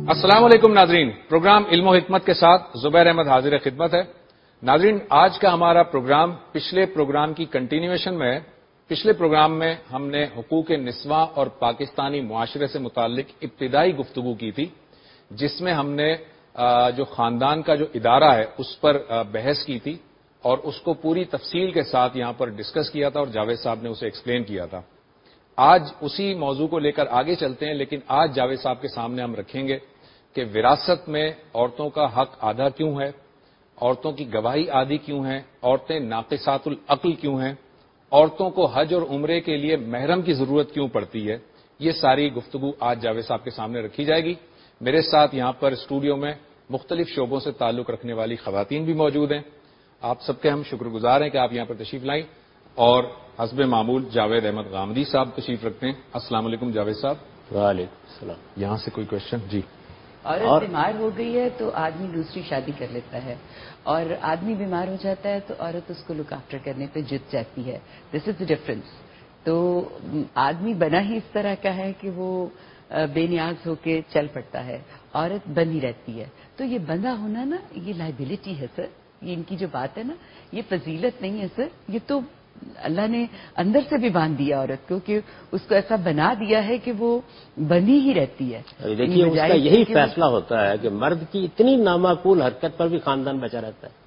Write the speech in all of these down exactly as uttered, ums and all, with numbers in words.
السلام علیکم ناظرین، پروگرام علم و حکمت کے ساتھ زبیر احمد حاضر خدمت ہے۔ ناظرین، آج کا ہمارا پروگرام پچھلے پروگرام کی کنٹینیویشن میں ہے۔ پچھلے پروگرام میں ہم نے حقوق نسواں اور پاکستانی معاشرے سے متعلق ابتدائی گفتگو کی تھی، جس میں ہم نے جو خاندان کا جو ادارہ ہے اس پر بحث کی تھی اور اس کو پوری تفصیل کے ساتھ یہاں پر ڈسکس کیا تھا اور جاوید صاحب نے اسے ایکسپلین کیا تھا۔ آج اسی موضوع کو لے کر آگے چلتے ہیں، لیکن آج جاوید صاحب کے سامنے ہم رکھیں گے کہ وراثت میں عورتوں کا حق آدھا کیوں ہے، عورتوں کی گواہی آدھی کیوں ہے، عورتیں ناقصات العقل کیوں ہیں، عورتوں کو حج اور عمرے کے لیے محرم کی ضرورت کیوں پڑتی ہے۔ یہ ساری گفتگو آج جاوید صاحب کے سامنے رکھی جائے گی۔ میرے ساتھ یہاں پر اسٹوڈیو میں مختلف شعبوں سے تعلق رکھنے والی خواتین بھی موجود ہیں۔ آپ سب کے ہم شکر گزار ہیں کہ آپ یہاں پر تشریف لائیں، اور حسب معمول جاوید احمد غامدی صاحب تشریف رکھتے ہیں۔ السلام علیکم جاوید صاحب۔ وعلیکم السلام۔ یہاں سے کوئی کوشچن؟ جی۔ عورت بیمار ہو گئی ہے تو آدمی دوسری شادی کر لیتا ہے، اور آدمی بیمار ہو جاتا ہے تو عورت اس کو لک آفٹر کرنے پہ جت جاتی ہے۔ This is the difference. تو آدمی بنا ہی اس طرح کا ہے کہ وہ بے نیاز ہو کے چل پڑتا ہے، عورت بندھی رہتی ہے۔ تو یہ بندھا ہونا نا، یہ لائبلٹی ہے سر۔ یہ ان کی جو بات ہے نا، یہ فضیلت نہیں ہے سر، یہ تو اللہ نے اندر سے بھی باندھ دیا عورت کو، کہ اس کو ایسا بنا دیا ہے کہ وہ بندھی ہی رہتی ہے۔ دیکھیے، اس کا یہی فیصلہ ہوتا ہے کہ مرد کی اتنی نامعقول حرکت پر بھی خاندان بچا رہتا ہے۔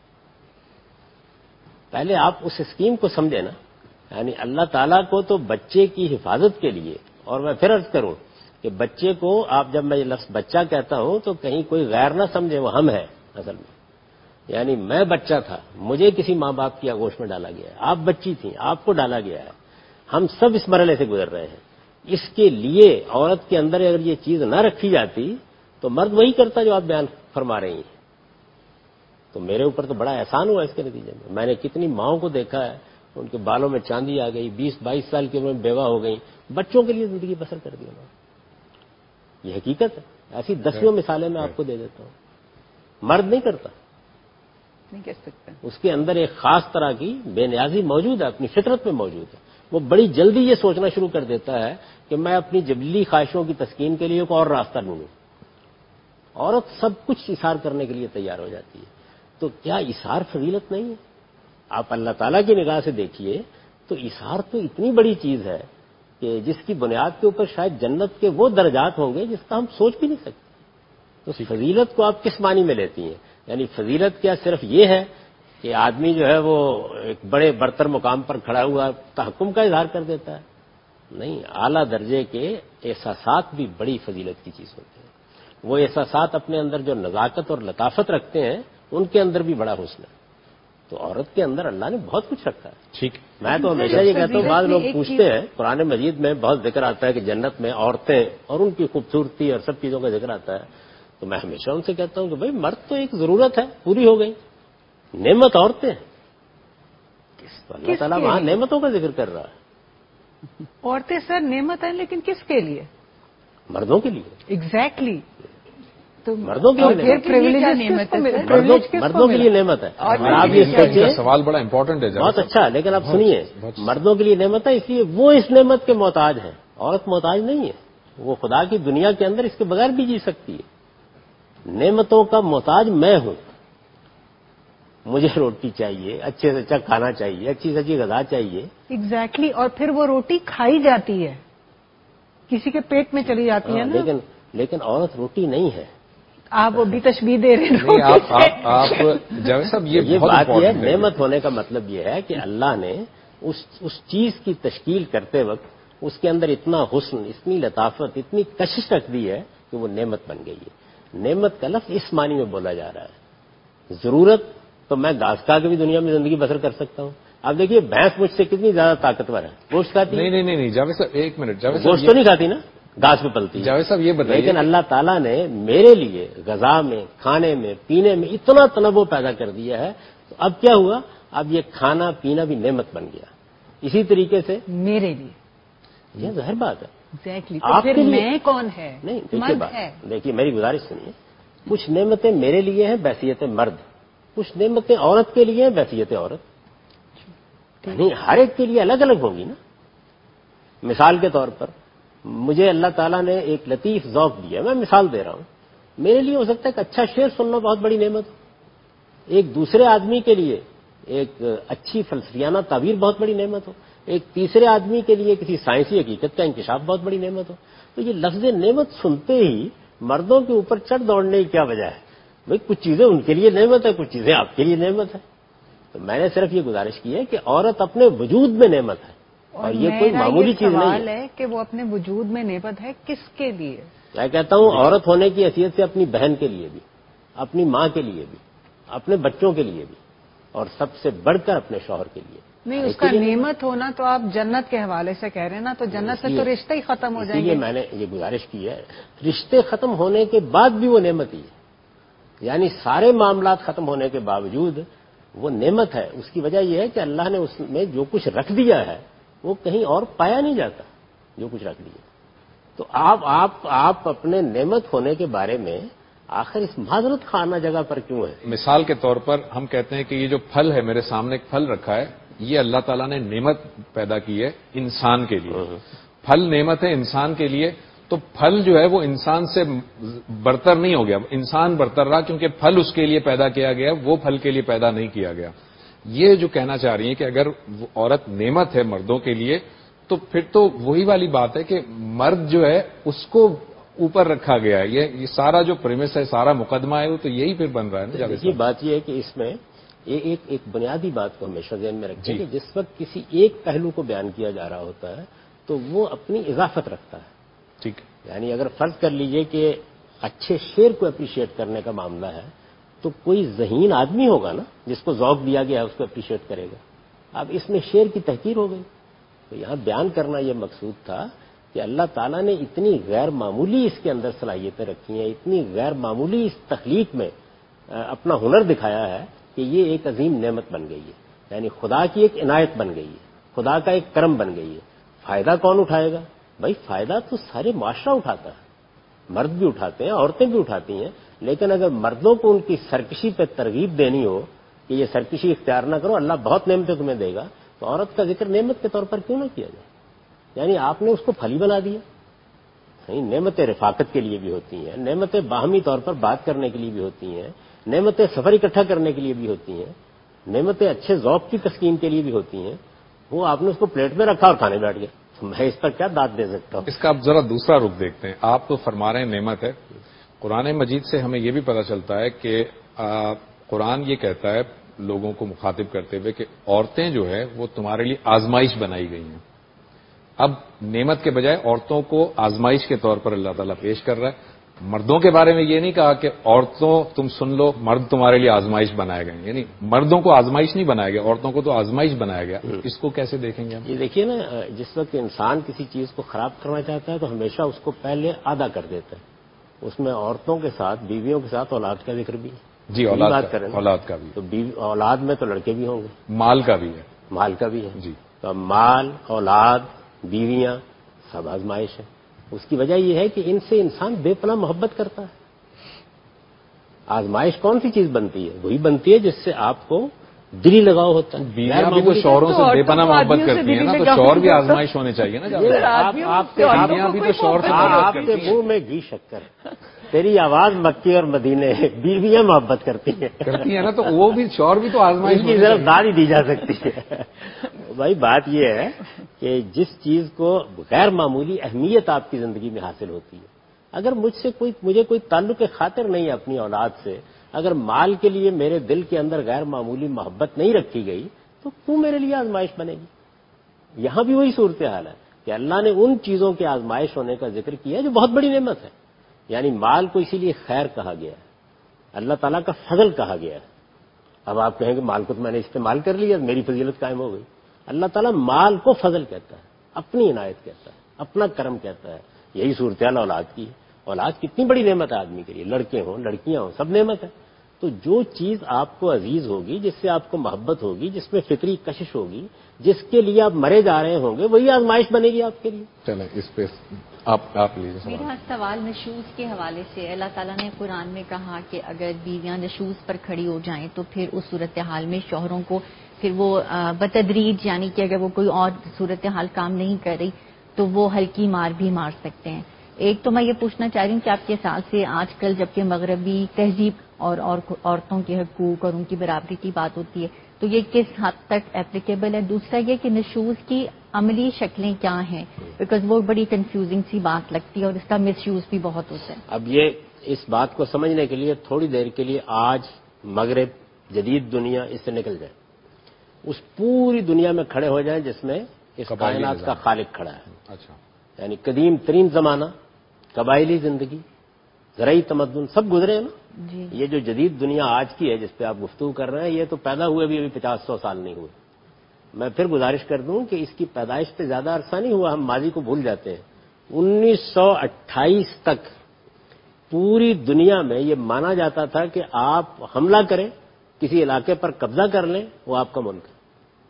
پہلے آپ اس اسکیم کو سمجھے نا، یعنی اللہ تعالیٰ کو تو بچے کی حفاظت کے لیے، اور میں پھر عرض کروں کہ بچے کو آپ جب میں یہ لفظ بچہ کہتا ہوں تو کہیں کوئی غیر نہ سمجھے، وہ ہم ہے اصل میں۔ یعنی میں بچہ تھا، مجھے کسی ماں باپ کی آغوش میں ڈالا گیا ہے، آپ بچی تھیں، آپ کو ڈالا گیا ہے۔ ہم سب اس مرحلے سے گزر رہے ہیں۔ اس کے لیے عورت کے اندر اگر یہ چیز نہ رکھی جاتی تو مرد وہی کرتا جو آپ بیان فرما رہی ہیں۔ تو میرے اوپر تو بڑا احسان ہوا اس کے نتیجے میں۔ میں نے کتنی ماؤں کو دیکھا ہے، ان کے بالوں میں چاندی آ گئی، بیس بائیس سال کی عمر میں بیوہ ہو گئی، بچوں کے لیے زندگی بسر کر دی انہوں نے۔ یہ حقیقت ہے۔ ایسی دسیوں مثالیں میں آپ کو دے دیتا ہوں۔ مرد نہیں کرتا، نہیں کر سکتا۔ اس کے اندر ایک خاص طرح کی بے نیازی موجود ہے، اپنی فطرت میں موجود ہے۔ وہ بڑی جلدی یہ سوچنا شروع کر دیتا ہے کہ میں اپنی جبلی خواہشوں کی تسکین کے لیے ایک اور راستہ ڈھونڈوں۔ عورت سب کچھ اثار کرنے کے لیے تیار ہو جاتی ہے۔ تو کیا اثار فضیلت نہیں ہے؟ آپ اللہ تعالیٰ کی نگاہ سے دیکھیے تو اثار تو اتنی بڑی چیز ہے کہ جس کی بنیاد کے اوپر شاید جنت کے وہ درجات ہوں گے جس کا ہم سوچ بھی نہیں سکتے۔ تو فضیلت کو آپ کس معنی میں لیتی ہیں؟ یعنی فضیلت کیا صرف یہ ہے کہ آدمی جو ہے وہ ایک بڑے برتر مقام پر کھڑا ہوا تحکم کا اظہار کر دیتا ہے؟ نہیں، اعلیٰ درجے کے احساسات بھی بڑی فضیلت کی چیز ہوتے ہیں۔ وہ احساسات اپنے اندر جو نزاکت اور لطافت رکھتے ہیں، ان کے اندر بھی بڑا حسن ہے۔ تو عورت کے اندر اللہ نے بہت کچھ رکھا ہے۔ ٹھیک، میں تو ہمیشہ یہ کہتا ہوں، بعض لوگ پوچھتے ہیں، قرآن مجید میں بہت ذکر آتا ہے کہ جنت میں عورتیں اور ان کی خوبصورتی اور سب چیزوں کا ذکر آتا ہے، تو میں ہمیشہ ان سے کہتا ہوں کہ بھائی مرد تو ایک ضرورت ہے، پوری ہو گئی، نعمت عورتیں ہیں۔ اللہ تعالیٰ وہاں نعمتوں کا ذکر کر رہا ہے۔ عورتیں سر نعمت ہیں، لیکن کس کے لیے؟ مردوں کے لیے۔ ایگزیکٹلی۔ تو مردوں کے لیے نعمت ہے، مردوں کے لیے نعمت ہے۔ اور آپ یہ سوچیں، سوال بڑا امپورٹنٹ ہے، بہت اچھا، لیکن آپ سنیے، مردوں کے لیے نعمت ہے، اس لیے وہ اس نعمت کے محتاج ہیں، عورت محتاج نہیں ہے۔ وہ خدا کی دنیا کے اندر اس کے بغیر بھی جی سکتی ہے۔ نعمتوں کا محتاج میں ہوں۔ مجھے روٹی چاہیے، اچھے سے اچھا کھانا چاہیے، اچھی سے اچھی غذا چاہیے۔ ایگزیکٹلی، اور پھر وہ روٹی کھائی جاتی ہے، کسی کے پیٹ میں چلی جاتی ہے نا۔ لیکن لیکن عورت روٹی نہیں ہے۔ آپ وہ بھی تشبیہ دے رہے ہیں۔ نہیں، آپ آپ جاوید صاحب یہ یہ بہت بات یہ ہے، important ہے۔ نعمت ہونے کا مطلب یہ ہے کہ اللہ نے اس اس چیز کی تشکیل کرتے وقت اس کے اندر اتنا حسن، اتنی لطافت، اتنی کشش رکھ دی ہے کہ وہ نعمت بن گئی ہے۔ نعمت کا لفظ اس معنی میں بولا جا رہا ہے۔ ضرورت تو میں گھاس کھا کے بھی دنیا میں زندگی بسر کر سکتا ہوں۔ اب دیکھیے، بھینس مجھ سے کتنی زیادہ طاقتور ہے، گوشت کھاتی ہے؟ نہیں نہیں نہیں جاوید صاحب ایک منٹ، جاوید صاحب گوشت تو نہیں کھاتی نا، گھاس پہ پلتی ہے۔ جاوید صاحب یہ بتائیے، لیکن اللہ تعالیٰ نے میرے لیے غذا میں، کھانے میں، پینے میں اتنا تنوع پیدا کر دیا ہے، تو اب کیا ہوا؟ اب یہ کھانا پینا بھی نعمت بن گیا۔ اسی طریقے سے میرے لیے یہ ظاہر بات ہے۔ ایگزیکٹلی، آپ کے لیے میں کون ہے؟ نہیں، دیکھیے مرد بات، ہے۔ دیکھیے میری گزارش سنیے، کچھ نعمتیں میرے لیے ہیں بحیثیت مرد، کچھ نعمتیں عورت کے لیے ہیں بحیثیت عورت۔ نہیں، ہر ایک کے لیے الگ الگ ہوگی نا۔ مثال کے طور پر مجھے اللہ تعالیٰ نے ایک لطیف ذوق دیا، میں مثال دے رہا ہوں۔ میرے لیے ہو سکتا ہے کہ اچھا شعر سننا بہت بڑی نعمت ہو، ایک دوسرے آدمی کے لیے ایک اچھی فلسفیانہ تعبیر بہت بڑی نعمت ہو، ایک تیسرے آدمی کے لیے کسی سائنسی حقیقت کا انکشاف بہت بڑی نعمت ہو. تو یہ لفظ نعمت سنتے ہی مردوں کے اوپر چڑھ دوڑنے کی کیا وجہ ہے؟ بھئی کچھ چیزیں ان کے لیے نعمت ہے، کچھ چیزیں آپ کے لیے نعمت ہے. تو میں نے صرف یہ گزارش کی ہے کہ عورت اپنے وجود میں نعمت ہے، اور یہ کوئی معمولی چیز نہیں ہے کہ وہ اپنے وجود میں نعمت ہے کس کے لیے. میں کہتا ہوں عورت ہونے کی حیثیت سے اپنی بہن کے لیے بھی، اپنی ماں کے لیے بھی، اپنے بچوں کے لیے بھی، اور سب سے بڑھ کر اپنے شوہر کے لیے. نہیں، اس کا نعمت ہونا تو آپ جنت کے حوالے سے کہہ رہے ہیں نا، تو جنت میں تو رشتے ہی ختم ہو جائیں گے. میں نے یہ گزارش کی ہے، رشتے ختم ہونے کے بعد بھی وہ نعمت ہی ہے، یعنی سارے معاملات ختم ہونے کے باوجود وہ نعمت ہے. اس کی وجہ یہ ہے کہ اللہ نے اس میں جو کچھ رکھ دیا ہے وہ کہیں اور پایا نہیں جاتا، جو کچھ رکھ دیا. تو آپ آپ آپ اپنے نعمت ہونے کے بارے میں آخر اس معذرت خانہ جگہ پر کیوں ہے؟ مثال کے طور پر ہم کہتے ہیں کہ یہ جو پھل ہے، میرے سامنے ایک پھل رکھا ہے، یہ اللہ تعالیٰ نے نعمت پیدا کی ہے انسان کے لیے. پھل نعمت ہے انسان کے لیے، تو پھل جو ہے وہ انسان سے برتر نہیں ہو گیا، انسان برتر رہا کیونکہ پھل اس کے لیے پیدا کیا گیا، وہ پھل کے لیے پیدا نہیں کیا گیا. یہ جو کہنا چاہ رہی ہیں کہ اگر وہ عورت نعمت ہے مردوں کے لیے، تو پھر تو وہی والی بات ہے کہ مرد جو ہے اس کو اوپر رکھا گیا ہے. یہ یہ سارا جو پریمس ہے، سارا مقدمہ ہے، وہ تو یہی پھر بن رہا ہے نا. یہ بات یہ ہے کہ اس میں ایک ایک بنیادی بات کو ہمیشہ ذہن میں رکھیں کہ جس وقت کسی ایک پہلو کو بیان کیا جا رہا ہوتا ہے تو وہ اپنی اضافت رکھتا ہے. ٹھیک، یعنی اگر فرض کر لیجئے کہ اچھے شعر کو اپریشیٹ کرنے کا معاملہ ہے تو کوئی ذہین آدمی ہوگا نا جس کو ذوق دیا گیا ہے اس کو اپریشیٹ کرے گا. اب اس میں شعر کی تحقیر ہو گئی. تو یہاں بیان کرنا یہ مقصود تھا کہ اللہ تعالیٰ نے اتنی غیر معمولی اس کے اندر صلاحیتیں رکھی ہیں، اتنی غیر معمولی اس تخلیق میں اپنا ہنر دکھایا ہے کہ یہ ایک عظیم نعمت بن گئی ہے. یعنی خدا کی ایک عنایت بن گئی ہے، خدا کا ایک کرم بن گئی ہے. فائدہ کون اٹھائے گا؟ بھائی فائدہ تو سارے معاشرہ اٹھاتا ہے، مرد بھی اٹھاتے ہیں، عورتیں بھی اٹھاتی ہیں. لیکن اگر مردوں کو ان کی سرکشی پہ ترغیب دینی ہو کہ یہ سرکشی اختیار نہ کرو، اللہ بہت نعمتیں تمہیں دے گا، تو عورت کا ذکر نعمت کے طور پر کیوں نہ کیا جائے؟ یعنی آپ نے اس کو پھلی بنا دیا. نعمتیں رفاقت کے لیے بھی ہوتی ہیں، نعمتیں باہمی طور پر بات کرنے کے لیے بھی ہوتی ہیں، نعمتیں سفر اکٹھا کرنے کے لیے بھی ہوتی ہیں، نعمتیں اچھے ذوق کی تسکین کے لیے بھی ہوتی ہیں. وہ آپ نے اس کو پلیٹ میں رکھا اور کھانے بیٹھ گئے. میں اس پر کیا داد دے سکتا ہوں؟ اس کا اب ذرا دوسرا رخ دیکھتے ہیں. آپ تو فرما رہے ہیں نعمت ہے. قرآن مجید سے ہمیں یہ بھی پتہ چلتا ہے کہ قرآن یہ کہتا ہے لوگوں کو مخاطب کرتے ہوئے کہ عورتیں جو ہے وہ تمہارے لیے آزمائش بنائی گئی ہیں. اب نعمت کے بجائے عورتوں کو آزمائش کے طور پر اللہ تعالیٰ پیش کر رہا ہے. مردوں کے بارے میں یہ نہیں کہا کہ عورتوں تم سن لو، مرد تمہارے لیے آزمائش بنائے گئے. یعنی مردوں کو آزمائش نہیں بنایا گیا، عورتوں کو تو آزمائش بنایا گیا. اس کو کیسے دیکھیں گے ہم؟ یہ دیکھیے نا، جس وقت انسان کسی چیز کو خراب کرنا چاہتا ہے تو ہمیشہ اس کو پہلے آدھا کر دیتا ہے. اس میں عورتوں کے ساتھ، بیویوں کے ساتھ اولاد کا ذکر بھی ہے. جی، اولاد بات کریں اولاد کا بھی. تو اولاد میں تو لڑکے بھی ہوں گے، مال کا بھی ہے، مال کا بھی ہے. جی، تو مال، اولاد، بیویاں سب آزمائش ہے. اس کی وجہ یہ ہے کہ ان سے انسان بے پناہ محبت کرتا ہے. آزمائش کون سی چیز بنتی ہے؟ وہی بنتی ہے جس سے آپ کو دلی لگاؤ ہوتا ہے. بیویاں بھی تو شوہروں سے بے پناہ محبت کرتی ہیں نا، تو شوہر بھی آزمائش ہونے چاہیے نا. آپ کے منہ میں گھی شکر، تیری آواز مکی اور مدینے، بیویاں محبت کرتی ہیں کرتی ہیں نا، تو وہ بھی شوہر بھی تو آزمائش کی طرف داد ہی دی جا سکتی ہے. بھائی بات یہ ہے کہ جس چیز کو غیر معمولی اہمیت آپ کی زندگی میں حاصل ہوتی ہے، اگر مجھ سے کوئی مجھے کوئی تعلق خاطر نہیں ہے اپنی اولاد سے، اگر مال کے لیے میرے دل کے اندر غیر معمولی محبت نہیں رکھی گئی تو کیوں میرے لیے آزمائش بنے گی؟ یہاں بھی وہی صورتحال ہے کہ اللہ نے ان چیزوں کے آزمائش ہونے کا ذکر کیا جو بہت بڑی نعمت ہے. یعنی مال کو اسی لیے خیر کہا گیا ہے، اللہ تعالیٰ کا فضل کہا گیا ہے. اب آپ کہیں کہ مال کو تو میں نے استعمال کر لیا، میری فضیلت قائم ہو گئی. اللہ تعالیٰ مال کو فضل کہتا ہے، اپنی عنایت کہتا ہے، اپنا کرم کہتا ہے. یہی صورتحال اولاد کی ہے. اولاد کتنی بڑی نعمت ہے آدمی کے لیے، لڑکے ہوں لڑکیاں ہوں سب نعمت ہے. تو جو چیز آپ کو عزیز ہوگی، جس سے آپ کو محبت ہوگی، جس میں فطری کشش ہوگی، جس کے لیے آپ مرے جا رہے ہوں گے، وہی آزمائش بنے گی آپ کے لیے. چلیں اس پہ آپ آپ لیجیے. میرا سوال نشوز کے حوالے سے، اللہ تعالیٰ نے قرآن میں کہا کہ اگر بیویاں نشوز پر کھڑی ہو جائیں تو پھر اس صورتحال میں شوہروں کو پھر وہ بتدریج، یعنی کہ اگر وہ کوئی اور صورتحال کام نہیں کر رہی تو وہ ہلکی مار بھی مار سکتے ہیں. ایک تو میں یہ پوچھنا چاہ رہی ہوں کہ آپ کے حساب سے آج کل جبکہ مغربی تہذیب اور عورتوں کے حقوق اور ان کی برابری کی بات ہوتی ہے تو یہ کس حد تک اپلیکیبل ہے؟ دوسرا یہ کہ نشوز کی عملی شکلیں کیا ہیں، بیکاز وہ بڑی کنفیوزنگ سی بات لگتی ہے اور اس کا مس یوز بھی بہت ہوتا ہے. اب یہ اس بات کو سمجھنے کے لیے تھوڑی دیر کے لیے آج مغرب، جدید دنیا اس سے نکل جائے، اس پوری دنیا میں کھڑے ہو جائیں جس میں اس کائنات کا خالق کھڑا ہے. اچھا. یعنی قدیم ترین زمانہ، قبائلی زندگی، زرعی تمدن سب گزرے ہیں نا. جی. یہ جو جدید دنیا آج کی ہے جس پہ آپ گفتگو کر رہے ہیں یہ تو پیدا ہوئے بھی ابھی پچاس سو سال نہیں ہوئے. میں پھر گزارش کر دوں کہ اس کی پیدائش پہ زیادہ عرصہ نہیں ہوا، ہم ماضی کو بھول جاتے ہیں. انیس سو اٹھائیس تک پوری دنیا میں یہ مانا جاتا تھا کہ آپ حملہ کریں، کسی علاقے پر قبضہ کر لیں، وہ آپ کا ملک ہے.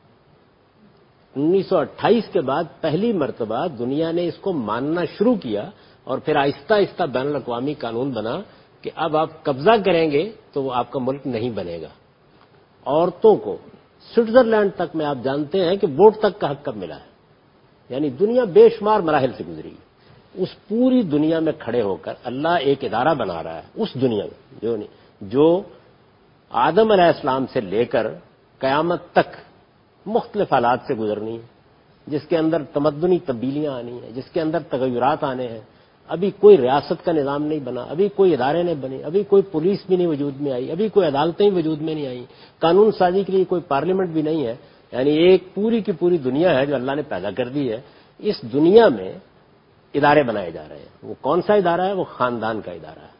انیس سو اٹھائیس کے بعد پہلی مرتبہ دنیا نے اس کو ماننا شروع کیا اور پھر آہستہ آہستہ بین الاقوامی قانون بنا کہ اب آپ قبضہ کریں گے تو وہ آپ کا ملک نہیں بنے گا. عورتوں کو سوئٹزرلینڈ تک میں آپ جانتے ہیں کہ ووٹ تک کا حق کب ملا ہے. یعنی دنیا بے شمار مراحل سے گزری ہے. اس پوری دنیا میں کھڑے ہو کر اللہ ایک ادارہ بنا رہا ہے اس دنیا میں جو نہیں جو آدم علیہ السلام سے لے کر قیامت تک مختلف حالات سے گزرنی ہے، جس کے اندر تمدنی تبدیلیاں آنی ہیں، جس کے اندر تغیرات آنے ہیں. ابھی کوئی ریاست کا نظام نہیں بنا، ابھی کوئی ادارے نہیں بنے، ابھی کوئی پولیس بھی نہیں وجود میں آئی، ابھی کوئی عدالتیں وجود میں نہیں آئی، قانون سازی کے لیے کوئی پارلیمنٹ بھی نہیں ہے. یعنی ایک پوری کی پوری دنیا ہے جو اللہ نے پیدا کر دی ہے. اس دنیا میں ادارے بنائے جا رہے ہیں. وہ کون سا ادارہ ہے؟ وہ خاندان کا ادارہ ہے.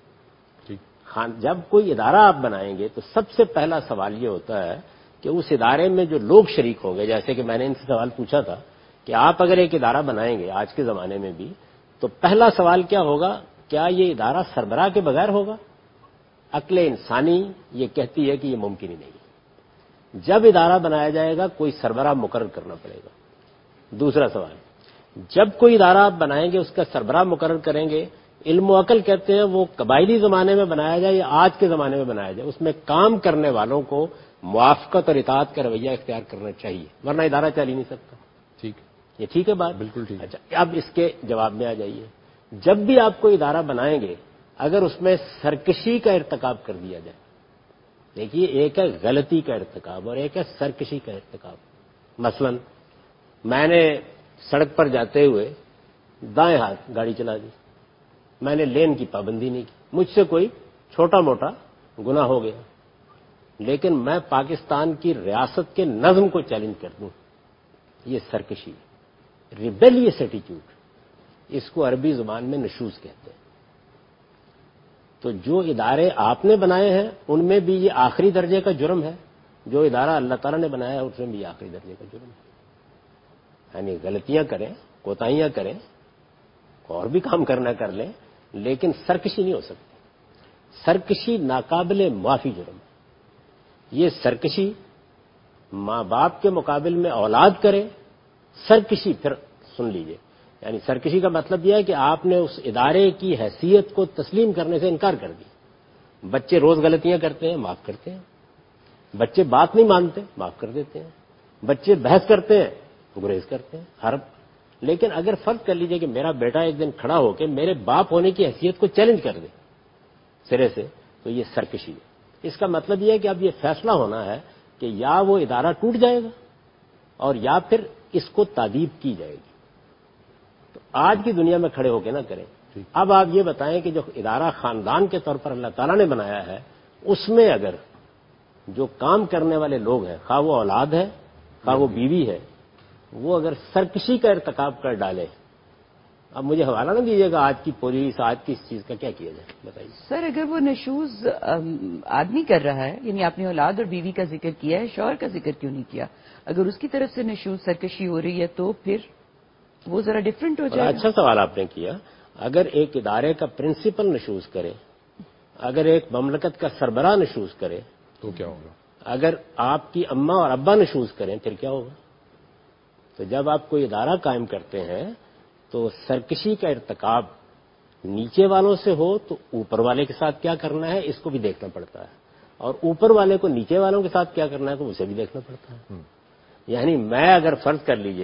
خان جب کوئی ادارہ آپ بنائیں گے تو سب سے پہلا سوال یہ ہوتا ہے کہ اس ادارے میں جو لوگ شریک ہوں گے، جیسے کہ میں نے ان سے سوال پوچھا تھا کہ آپ اگر ایک ادارہ بنائیں گے آج کے زمانے میں بھی تو پہلا سوال کیا ہوگا؟ کیا یہ ادارہ سربراہ کے بغیر ہوگا؟ عقل انسانی یہ کہتی ہے کہ یہ ممکن ہی نہیں ہے. جب ادارہ بنایا جائے گا کوئی سربراہ مقرر کرنا پڑے گا. دوسرا سوال، جب کوئی ادارہ آپ بنائیں گے اس کا سربراہ مقرر کریں گے. علم و عقل کہتے ہیں وہ قبائلی زمانے میں بنایا جائے یا آج کے زمانے میں بنایا جائے، اس میں کام کرنے والوں کو موافقت اور اطاعت کا رویہ اختیار کرنا چاہیے، ورنہ ادارہ چل ہی نہیں سکتا. ٹھیک، یہ ٹھیک ہے بات؟ بالکل ٹھیک. اچھا، اب اس کے جواب میں آ جائیے. جب بھی آپ کوئی ادارہ بنائیں گے اگر اس میں سرکشی کا ارتکاب کر دیا جائے، دیکھیے ایک ہے غلطی کا ارتکاب اور ایک ہے سرکشی کا ارتکاب. مثلا میں نے سڑک پر جاتے ہوئے دائیں ہاتھ گاڑی چلا دی، میں نے لین کی پابندی نہیں کی، مجھ سے کوئی چھوٹا موٹا گناہ ہو گیا، لیکن میں پاکستان کی ریاست کے نظم کو چیلنج کر دوں، یہ سرکشی ہے، ریبیلیس ایٹیٹیوڈ. اس کو عربی زبان میں نشوز کہتے ہیں. تو جو ادارے آپ نے بنائے ہیں ان میں بھی یہ آخری درجے کا جرم ہے، جو ادارہ اللہ تعالیٰ نے بنایا ہے اس میں بھی یہ آخری درجے کا جرم ہے. یعنی غلطیاں کریں، کوتاہیاں کریں، اور بھی کام کرنا کر لیں، لیکن سرکشی نہیں ہو سکتی. سرکشی ناقابل معافی جرم ہے. یہ سرکشی ماں باپ کے مقابل میں اولاد کرے، سرکشی پھر سن لیجئے، یعنی سرکشی کا مطلب یہ ہے کہ آپ نے اس ادارے کی حیثیت کو تسلیم کرنے سے انکار کر دیا. بچے روز غلطیاں کرتے ہیں، معاف کرتے ہیں. بچے بات نہیں مانتے، معاف کر دیتے ہیں. بچے بحث کرتے ہیں، گریز کرتے ہیں، حرب. لیکن اگر فرض کر لیجئے کہ میرا بیٹا ایک دن کھڑا ہو کے میرے باپ ہونے کی حیثیت کو چیلنج کر دے سرے سے، تو یہ سرکشی ہے. اس کا مطلب یہ ہے کہ اب یہ فیصلہ ہونا ہے کہ یا وہ ادارہ ٹوٹ جائے گا اور یا پھر اس کو تادیب کی جائے گی. تو آج کی دنیا میں کھڑے ہو کے نہ کریں. اب آپ یہ بتائیں کہ جو ادارہ خاندان کے طور پر اللہ تعالیٰ نے بنایا ہے اس میں اگر جو کام کرنے والے لوگ ہیں، خواہ وہ اولاد ہے خواہ وہ بیوی ہے، وہ اگر سرکشی کا ارتکاب کر ڈالے، اب مجھے حوالہ نہ دیجیے گا آج کی پولیس آج کی اس چیز کا کیا کیا جائے، بتائیے. سر اگر وہ نشوز آدمی کر رہا ہے، یعنی آپ نے اولاد اور بیوی کا ذکر کیا ہے، شوہر کا ذکر کیوں نہیں کیا؟ اگر اس کی طرف سے نشوز سرکشی ہو رہی ہے تو پھر وہ ذرا ڈفرینٹ ہو جائے. اچھا سوال آپ نے کیا. اگر ایک ادارے کا پرنسپل نشوز کرے، اگر ایک مملکت کا سربراہ نشوز کرے تو کیا ہوگا؟ اگر آپ کی اماں اور ابا نشوز کریں پھر کیا ہوگا؟ تو جب آپ کوئی ادارہ قائم کرتے ہیں تو سرکشی کا ارتکاب نیچے والوں سے ہو تو اوپر والے کے ساتھ کیا کرنا ہے اس کو بھی دیکھنا پڑتا ہے، اور اوپر والے کو نیچے والوں کے ساتھ کیا کرنا ہے تو اسے بھی دیکھنا پڑتا ہے. یعنی میں اگر فرض کر لیجئے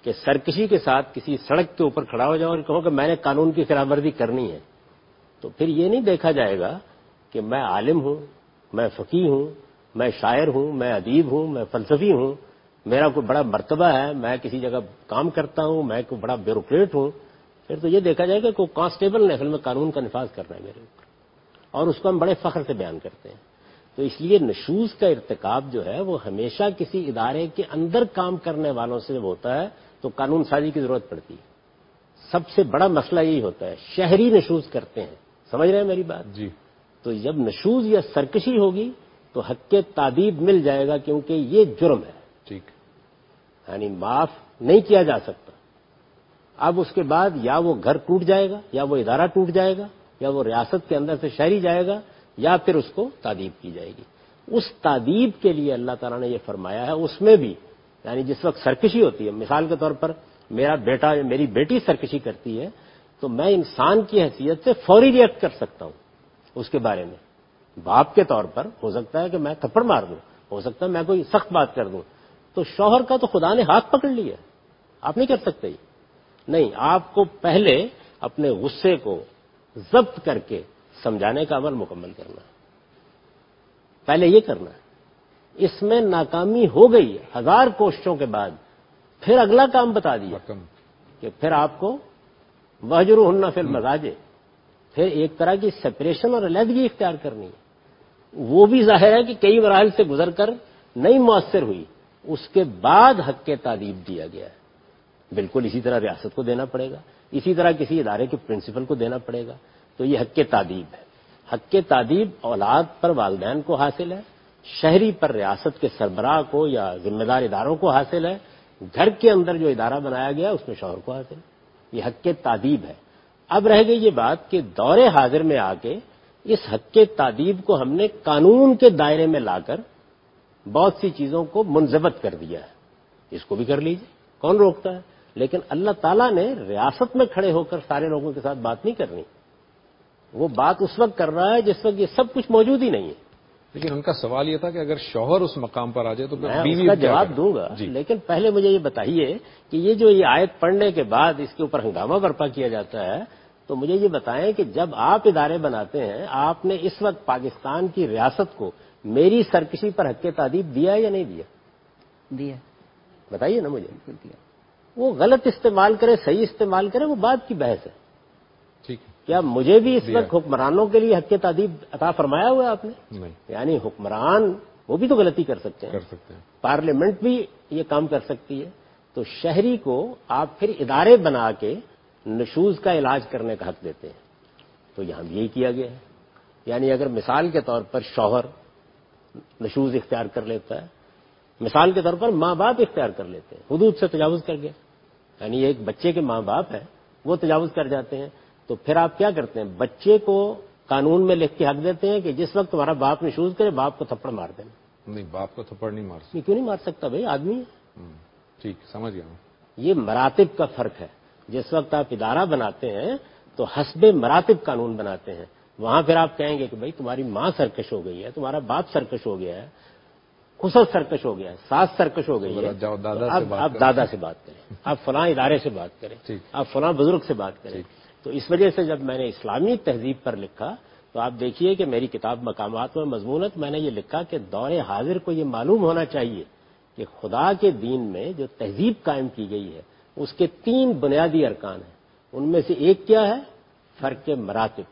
کہ سرکشی کے ساتھ کسی سڑک کے اوپر کھڑا ہو جاؤ اور کہو کہ میں نے قانون کی خلاف ورزی کرنی ہے، تو پھر یہ نہیں دیکھا جائے گا کہ میں عالم ہوں، میں فقیہ ہوں، میں شاعر ہوں، میں ادیب ہوں، میں فلسفی ہوں، میرا کوئی بڑا مرتبہ ہے، میں کسی جگہ کام کرتا ہوں، میں کوئی بڑا بیوروکریٹ ہوں. پھر تو یہ دیکھا جائے گا کہ کانسٹیبل نے اصل میں قانون کا نفاذ کرنا ہے میرے اوپر، اور اس کو ہم بڑے فخر سے بیان کرتے ہیں. تو اس لیے نشوز کا ارتکاب جو ہے وہ ہمیشہ کسی ادارے کے اندر کام کرنے والوں سے جب ہوتا ہے تو قانون سازی کی ضرورت پڑتی ہے. سب سے بڑا مسئلہ یہی ہوتا ہے، شہری نشوز کرتے ہیں. سمجھ رہے ہیں میری بات؟ جی. تو جب نشوز یا سرکشی ہوگی تو حق کے تادیب مل جائے گا، کیونکہ یہ جرم ہے، ٹھیک، یعنی معاف نہیں کیا جا سکتا. اب اس کے بعد یا وہ گھر ٹوٹ جائے گا، یا وہ ادارہ ٹوٹ جائے گا، یا وہ ریاست کے اندر سے شہری جائے گا، یا پھر اس کو تادیب کی جائے گی. اس تادیب کے لیے اللہ تعالیٰ نے یہ فرمایا ہے، اس میں بھی یعنی جس وقت سرکشی ہوتی ہے، مثال کے طور پر میرا بیٹا یا میری بیٹی سرکشی کرتی ہے تو میں انسان کی حیثیت سے فوری ریئیکٹ کر سکتا ہوں اس کے بارے میں. باپ کے طور پر ہو سکتا ہے کہ میں تھپڑ مار دوں، ہو سکتا ہے میں کوئی سخت بات کر دوں. تو شوہر کا تو خدا نے ہاتھ پکڑ لیا، آپ نہیں کر سکتے. نہیں، آپ کو پہلے اپنے غصے کو ضبط کر کے سمجھانے کا عمل مکمل کرنا ہے، پہلے یہ کرنا ہے. اس میں ناکامی ہو گئی ہزار کوششوں کے بعد، پھر اگلا کام بتا دیا کہ پھر آپ کو وہجرہن فی المضاجع، پھر ایک طرح کی سپریشن اور علیحدگی اختیار کرنی ہے. وہ بھی ظاہر ہے کہ کئی مراحل سے گزر کر نہیں مؤثر ہوئی، اس کے بعد حق کے تادیب دیا گیا ہے. بالکل اسی طرح ریاست کو دینا پڑے گا، اسی طرح کسی ادارے کے پرنسپل کو دینا پڑے گا. تو یہ حق کے تادیب ہے. حق کے تادیب اولاد پر والدین کو حاصل ہے، شہری پر ریاست کے سربراہ کو یا ذمہ دار اداروں کو حاصل ہے، گھر کے اندر جو ادارہ بنایا گیا اس میں شوہر کو حاصل ہے. یہ حق کے تادیب ہے. اب رہ گئی یہ بات کہ دور حاضر میں آ کے اس حق کے تادیب کو ہم نے قانون کے دائرے میں لا کر بہت سی چیزوں کو منضبط کر دیا ہے. اس کو بھی کر لیجیے، کون روکتا ہے. لیکن اللہ تعالیٰ نے ریاست میں کھڑے ہو کر سارے لوگوں کے ساتھ بات نہیں کرنی. وہ بات اس وقت کر رہا ہے جس وقت یہ سب کچھ موجود ہی نہیں ہے. لیکن ان کا سوال یہ تھا کہ اگر شوہر اس مقام پر آ جائے تو میں اس کا جواب دوں گا، لیکن پہلے مجھے یہ بتائیے کہ یہ جو یہ آیت پڑھنے کے بعد اس کے اوپر ہنگامہ برپا کیا جاتا ہے، تو مجھے یہ بتائیں کہ جب آپ ادارے بناتے ہیں، آپ نے اس وقت پاکستان کی ریاست کو میری سرکشی پر حق تادیب دیا یا نہیں دیا؟ دیا. بتائیے نا مجھے. دیا. وہ غلط استعمال کرے صحیح استعمال کرے وہ بات کی بحث ہے. ٹھیک ہے. کیا مجھے بھی اس وقت حکمرانوں کے لیے حق تادیب عطا فرمایا ہوا ہے آپ نے؟ نہیں. یعنی حکمران وہ بھی تو غلطی کر سکتے ہیں، کر سکتے ہیں. پارلیمنٹ بھی یہ کام کر سکتی ہے. تو شہری کو آپ پھر ادارے بنا کے نشوز کا علاج کرنے کا حق دیتے ہیں. تو یہاں بھی یہی کیا گیا ہے. یعنی اگر مثال کے طور پر شوہر نشوز اختیار کر لیتا ہے، مثال کے طور پر ماں باپ اختیار کر لیتے ہیں، حدود سے تجاوز کر گئے، یعنی ایک بچے کے ماں باپ ہیں وہ تجاوز کر جاتے ہیں، تو پھر آپ کیا کرتے ہیں؟ بچے کو قانون میں لکھ کے حق دیتے ہیں کہ جس وقت تمہارا باپ نشوز کرے باپ کو تھپڑ مار دینا. نہیں، باپ کو تھپڑ نہیں مار سکتا. کیوں نہیں مار سکتا بھائی؟ آدمی ہے. ٹھیک، سمجھ گیا ہوں. یہ مراتب کا فرق ہے. جس وقت آپ ادارہ بناتے ہیں تو حسب مراتب قانون بناتے ہیں. وہاں پھر آپ کہیں گے کہ بھائی تمہاری ماں سرکش ہو گئی ہے، تمہارا باپ سرکش ہو گیا ہے، خسر سرکش ہو گیا ہے، ساس سرکش ہو گئی ہے، اب آپ دادا سے بات کریں، آپ فلاں ادارے سے بات کریں، آپ فلاں بزرگ سے بات کریں. تو اس وجہ سے جب میں نے اسلامی تہذیب پر لکھا تو آپ دیکھیے کہ میری کتاب مقامات میں مضمونت میں نے یہ لکھا کہ دور حاضر کو یہ معلوم ہونا چاہیے کہ خدا کے دین میں جو تہذیب قائم کی گئی ہے اس کے تین بنیادی ارکان ہیں. ان میں سے ایک کیا ہے؟ فرق مراتب.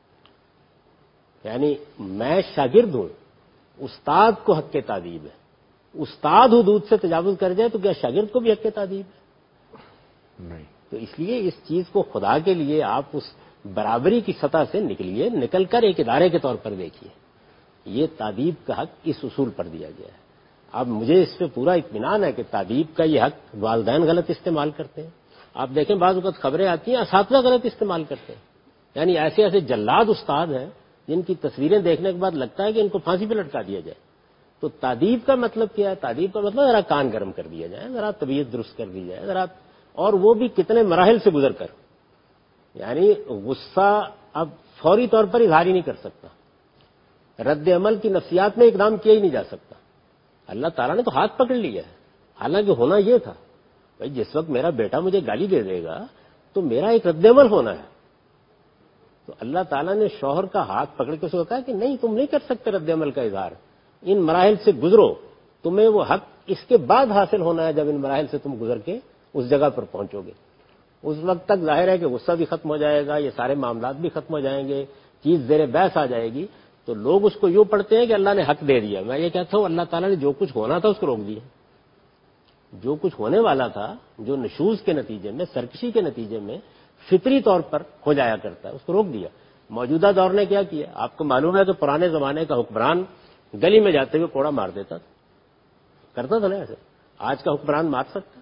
یعنی میں شاگرد ہوں، استاد کو حق کے تادیب ہے. استاد حدود سے تجاوز کر جائے تو کیا شاگرد کو بھی حق کے تادیب ہے؟ نہیں. تو اس لیے اس چیز کو خدا کے لیے آپ اس برابری کی سطح سے نکلیے، نکل کر ایک ادارے کے طور پر دیکھیے. یہ تادیب کا حق اس اصول پر دیا گیا ہے. اب مجھے اس پہ پورا اطمینان ہے کہ تادیب کا یہ حق والدین غلط استعمال کرتے ہیں. آپ دیکھیں بعض اوقات خبریں آتی ہیں اساتذہ غلط استعمال کرتے ہیں. یعنی ایسے ایسے جلاد استاد ہیں جن کی تصویریں دیکھنے کے بعد لگتا ہے کہ ان کو پھانسی پہ لٹکا دیا جائے. تو تادیب کا مطلب کیا ہے؟ تادیب کا مطلب ذرا کان گرم کر دیا جائے، ذرا طبیعت درست کر دی جائے، ذرا، اور وہ بھی کتنے مراحل سے گزر کر. یعنی غصہ اب فوری طور پر اظہار ہی نہیں کر سکتا، رد عمل کی نفسیات میں اقدام کیا ہی نہیں جا سکتا. اللہ تعالیٰ نے تو ہاتھ پکڑ لیا ہے، حالانکہ ہونا یہ تھا. بھائی جس وقت میرا بیٹا مجھے گالی دے دے گا تو میرا ایک رد عمل ہونا ہے. تو اللہ تعالیٰ نے شوہر کا ہاتھ پکڑ کے اس کو کہا کہ نہیں تم نہیں کر سکتے رد عمل کا اظہار, ان مراحل سے گزرو, تمہیں وہ حق اس کے بعد حاصل ہونا ہے جب ان مراحل سے تم گزر کے اس جگہ پر پہنچو گے. اس وقت تک ظاہر ہے کہ غصہ بھی ختم ہو جائے گا, یہ سارے معاملات بھی ختم ہو جائیں گے, چیز زیر بحث آ جائے گی. تو لوگ اس کو یوں پڑھتے ہیں کہ اللہ نے حق دے دیا. میں یہ کہتا ہوں اللہ تعالیٰ نے جو کچھ ہونا تھا اس کو روک دیا. جو کچھ ہونے والا تھا, جو نشوز کے نتیجے میں, سرکشی کے نتیجے میں فطری طور پر ہو جایا کرتا ہے, اس کو روک دیا. موجودہ دور نے کیا کیا؟ آپ کو معلوم ہے کہ پرانے زمانے کا حکمران گلی میں جاتے ہوئے کوڑا مار دیتا تھا, کرتا تھا نا ایسے. آج کا حکمران مار سکتا؟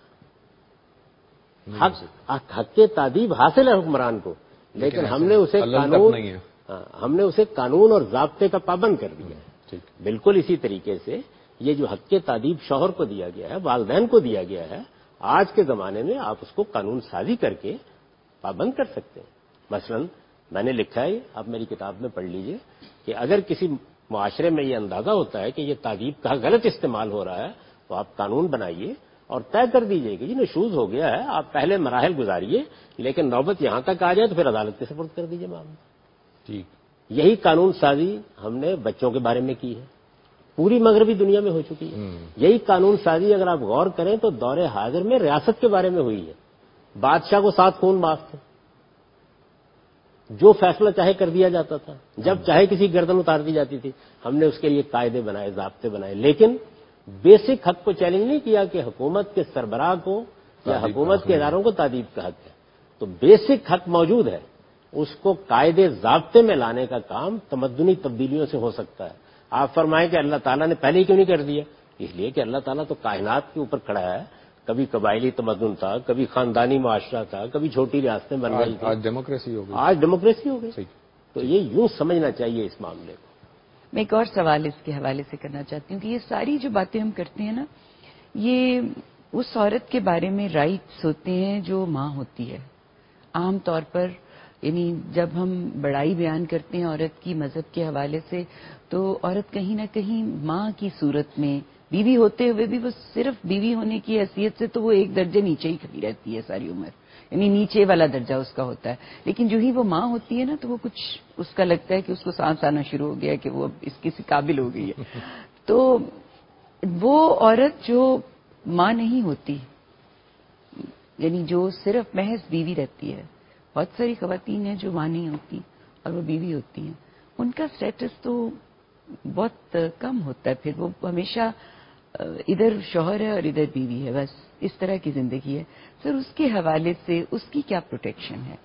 حق حق کے تادیب حاصل ہے حکمران کو, لیکن ہم نے اسے قانون ہم نے اسے قانون اور ضابطے کا پابند کر دیا ہے. بالکل اسی طریقے سے یہ جو حق کے تادیب شوہر کو دیا گیا ہے, والدین کو دیا گیا ہے, آج کے زمانے میں آپ اس کو قانون سازی کر کے پابند کر سکتے ہیں. مثلاً میں نے لکھا ہے, آپ میری کتاب میں پڑھ لیجئے, کہ اگر کسی معاشرے میں یہ اندازہ ہوتا ہے کہ یہ تادیب کا غلط استعمال ہو رہا ہے تو آپ قانون بنائیے اور طے کر دیجئے کہ جی نشوز ہو گیا ہے, آپ پہلے مراحل گزاریے, لیکن نوبت یہاں تک آ جائے تو پھر عدالت کے سپرد کر دیجئے معاملہ. ٹھیک. یہی قانون سازی ہم نے بچوں کے بارے میں کی ہے, پوری مغربی دنیا میں ہو چکی ہے. یہی قانون سازی اگر آپ غور کریں تو دور حاضر میں ریاست کے بارے میں ہوئی ہے. بادشاہ کو سات خون معاف تھے, جو فیصلہ چاہے کر دیا جاتا تھا, جب چاہے کسی گردن اتار دی جاتی تھی. ہم نے اس کے لیے قاعدے بنائے, ضابطے بنائے, لیکن بیسک حق کو چیلنج نہیں کیا کہ حکومت کے سربراہ کو یا حکومت کے اداروں کو تادیب کا حق ہے. تو بیسک حق موجود ہے, اس کو قاعدے ضابطے میں لانے کا کام تمدنی تبدیلیوں سے ہو سکتا ہے. آپ فرمائیں کہ اللہ تعالیٰ نے پہلے ہی کیوں نہیں کر دیا؟ اس لیے کہ اللہ تعالیٰ تو کائنات کے اوپر کھڑا ہے. کبھی قبائلی تمدن تھا, کبھی خاندانی معاشرہ تھا, کبھی چھوٹی ریاستیں بن رہی تھیں, آج ڈیموکریسی ہو گئی. آج ڈیموکریسی ہو گئی. صحیح. تو یہ یوں سمجھنا چاہیے اس معاملے کو. میں ایک اور سوال اس کے حوالے سے کرنا چاہتی ہوں کہ یہ ساری جو باتیں ہم کرتے ہیں نا, یہ اس عورت کے بارے میں رائٹس ہوتے ہیں جو ماں ہوتی ہے. عام طور پر یعنی جب ہم بڑائی بیان کرتے ہیں عورت کی مذہب کے حوالے سے, تو عورت کہیں نہ کہیں ماں کی صورت میں, بیوی ہوتے ہوئے بھی وہ صرف بیوی ہونے کی حیثیت سے تو وہ ایک درجے نیچے ہی کھڑی رہتی ہے ساری عمر, یعنی نیچے والا درجہ اس کا ہوتا ہے. لیکن جو ہی وہ ماں ہوتی ہے نا تو وہ کچھ اس کا لگتا ہے کہ اس کو سانس آنا شروع ہو گیا, کہ وہ اب اس کسی قابل ہو گئی ہے. تو وہ عورت جو ماں نہیں ہوتی, یعنی جو صرف محض بیوی رہتی ہے, بہت ساری خواتین ہیں جو ماں نہیں ہوتی اور وہ بیوی ہوتی ہیں, ان کا سٹیٹس تو بہت کم ہوتا ہے. پھر وہ ہمیشہ ادھر شوہر ہے اور ادھر بیوی ہے, بس اس طرح کی زندگی ہے. سر اس کے حوالے سے اس کی کیا پروٹیکشن ہے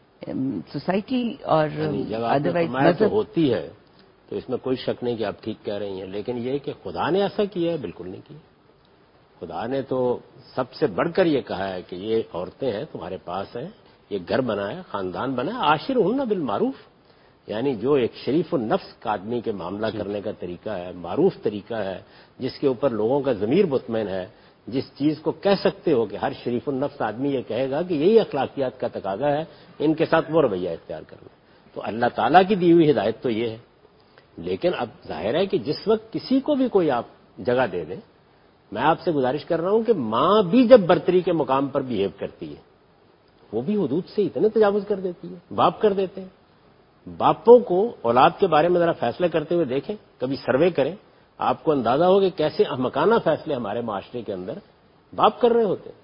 سوسائٹی اور ادروائز ہوتی ہے؟ تو اس میں کوئی شک نہیں کہ آپ ٹھیک کہہ رہی ہیں, لیکن یہ کہ خدا نے ایسا کیا ہے؟ بالکل نہیں کیا. خدا نے تو سب سے بڑھ کر یہ کہا ہے کہ یہ عورتیں ہیں تمہارے پاس ہیں, یہ گھر بنا ہے, خاندان بنا ہے, عاشرہن بالمعروف, یعنی جو ایک شریف النفس کا آدمی کے معاملہ کرنے کا طریقہ ہے, معروف طریقہ ہے, جس کے اوپر لوگوں کا ضمیر مطمئن ہے, جس چیز کو کہہ سکتے ہو کہ ہر شریف النفس آدمی یہ کہے گا کہ یہی اخلاقیات کا تقاضا ہے, ان کے ساتھ وہ رویہ اختیار کرنا. تو اللہ تعالیٰ کی دی ہوئی ہدایت تو یہ ہے. لیکن اب ظاہر ہے کہ جس وقت کسی کو بھی کوئی آپ جگہ دے دیں, میں آپ سے گزارش کر رہا ہوں کہ ماں بھی جب برتری کے مقام پر بہیو کرتی ہے, وہ بھی حدود سے اتنے تجاوز کر دیتی ہے, باپ کر دیتے ہیں. باپوں کو اولاد کے بارے میں ذرا فیصلے کرتے ہوئے دیکھیں, کبھی سروے کریں, آپ کو اندازہ ہو کہ کیسے احمقانہ فیصلے ہمارے معاشرے کے اندر باپ کر رہے ہوتے ہیں.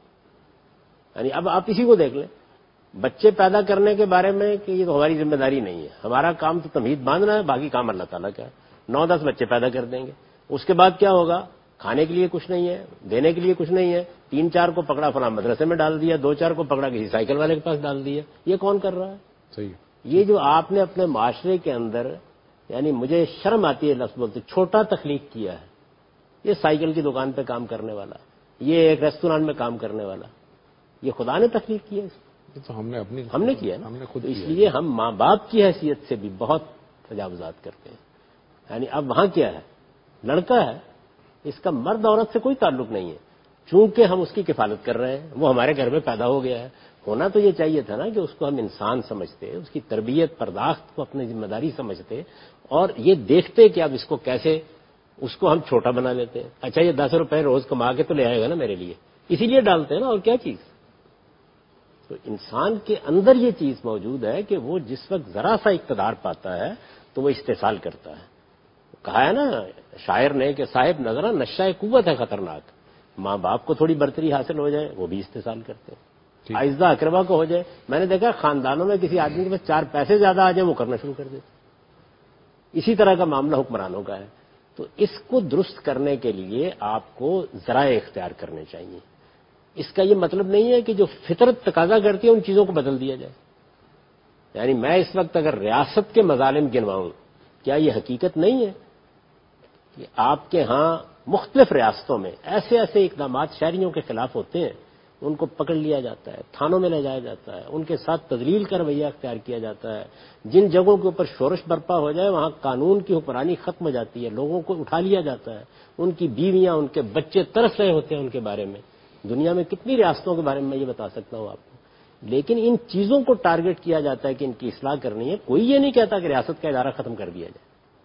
یعنی اب آپ اسی کو دیکھ لیں, بچے پیدا کرنے کے بارے میں کہ یہ تو ہماری ذمہ داری نہیں ہے, ہمارا کام تو تمہید باندھنا ہے, باقی کام اللہ تعالیٰ کا ہے. نو دس بچے پیدا کر دیں گے, اس کے بعد کیا ہوگا؟ کھانے کے لیے کچھ نہیں ہے, دینے کے لیے کچھ نہیں ہے, تین چار کو پکڑا فلاں مدرسے میں ڈال دیا, دو چار کو پکڑا کسی سائیکل والے کے پاس ڈال دیا. یہ کون کر رہا ہے؟ صحیح. یہ جو آپ نے اپنے معاشرے کے اندر, یعنی مجھے شرم آتی ہے لفظ بولتے, چھوٹا تخلیق کیا ہے. یہ سائیکل کی دکان پہ کام کرنے والا, یہ ایک ریستوران میں کام کرنے والا, یہ خدا نے تخلیق کیا. تو ہم نے اپنی ہم نے کیا ہم نے خود. اس لیے ہم ماں باپ کی حیثیت سے بھی بہت تجاوزات کرتے ہیں. یعنی اب وہاں کیا ہے؟ لڑکا ہے, اس کا مرد عورت سے کوئی تعلق نہیں ہے, چونکہ ہم اس کی کفالت کر رہے ہیں, وہ ہمارے گھر میں پیدا ہو گیا ہے. ہونا تو یہ چاہیے تھا نا کہ اس کو ہم انسان سمجھتے, اس کی تربیت پرداخت کو اپنی ذمہ داری سمجھتے, اور یہ دیکھتے کہ اب اس کو کیسے, اس کو ہم چھوٹا بنا لیتے ہیں. اچھا یہ دس روپے روز کما کے تو لے آئے گا نا میرے لیے, اسی لیے ڈالتے ہیں نا، اور کیا چیز. تو انسان کے اندر یہ چیز موجود ہے کہ وہ جس وقت ذرا سا اقتدار پاتا ہے تو وہ استحصال کرتا ہے. کہا ہے نا شاعر نے کہ صاحب نظرہ نشہ قوت ہے خطرناک. ماں باپ کو تھوڑی برتری حاصل ہو جائے وہ بھی استحصال کرتے ہیں. آئزہ اقربا کو ہو جائے. میں نے دیکھا خاندانوں میں کسی آدمی کے پاس چار پیسے زیادہ آ جائیں وہ کرنا شروع کر دیتے. اسی طرح کا معاملہ حکمرانوں کا ہے. تو اس کو درست کرنے کے لیے آپ کو ذرائع اختیار کرنے چاہیے. اس کا یہ مطلب نہیں ہے کہ جو فطرت تقاضا کرتی ہے ان چیزوں کو بدل دیا جائے. یعنی میں اس وقت اگر ریاست کے مظالم گنواؤں، کیا یہ حقیقت نہیں ہے کہ آپ کے ہاں مختلف ریاستوں میں ایسے ایسے اقدامات شہریوں کے خلاف ہوتے ہیں، ان کو پکڑ لیا جاتا ہے، تھانوں میں لے جایا جاتا ہے، ان کے ساتھ تذلیل کا رویہ اختیار کیا جاتا ہے. جن جگہوں کے اوپر شورش برپا ہو جائے وہاں قانون کی حکمرانی ختم ہو جاتی ہے، لوگوں کو اٹھا لیا جاتا ہے، ان کی بیویاں ان کے بچے ترس رہے ہوتے ہیں ان کے بارے میں. دنیا میں کتنی ریاستوں کے بارے میں میں یہ بتا سکتا ہوں آپ کو. لیکن ان چیزوں کو ٹارگٹ کیا جاتا ہے کہ ان کی اصلاح کرنی ہے. کوئی یہ نہیں کہتا کہ ریاست کا ادارہ ختم کر دیا جائے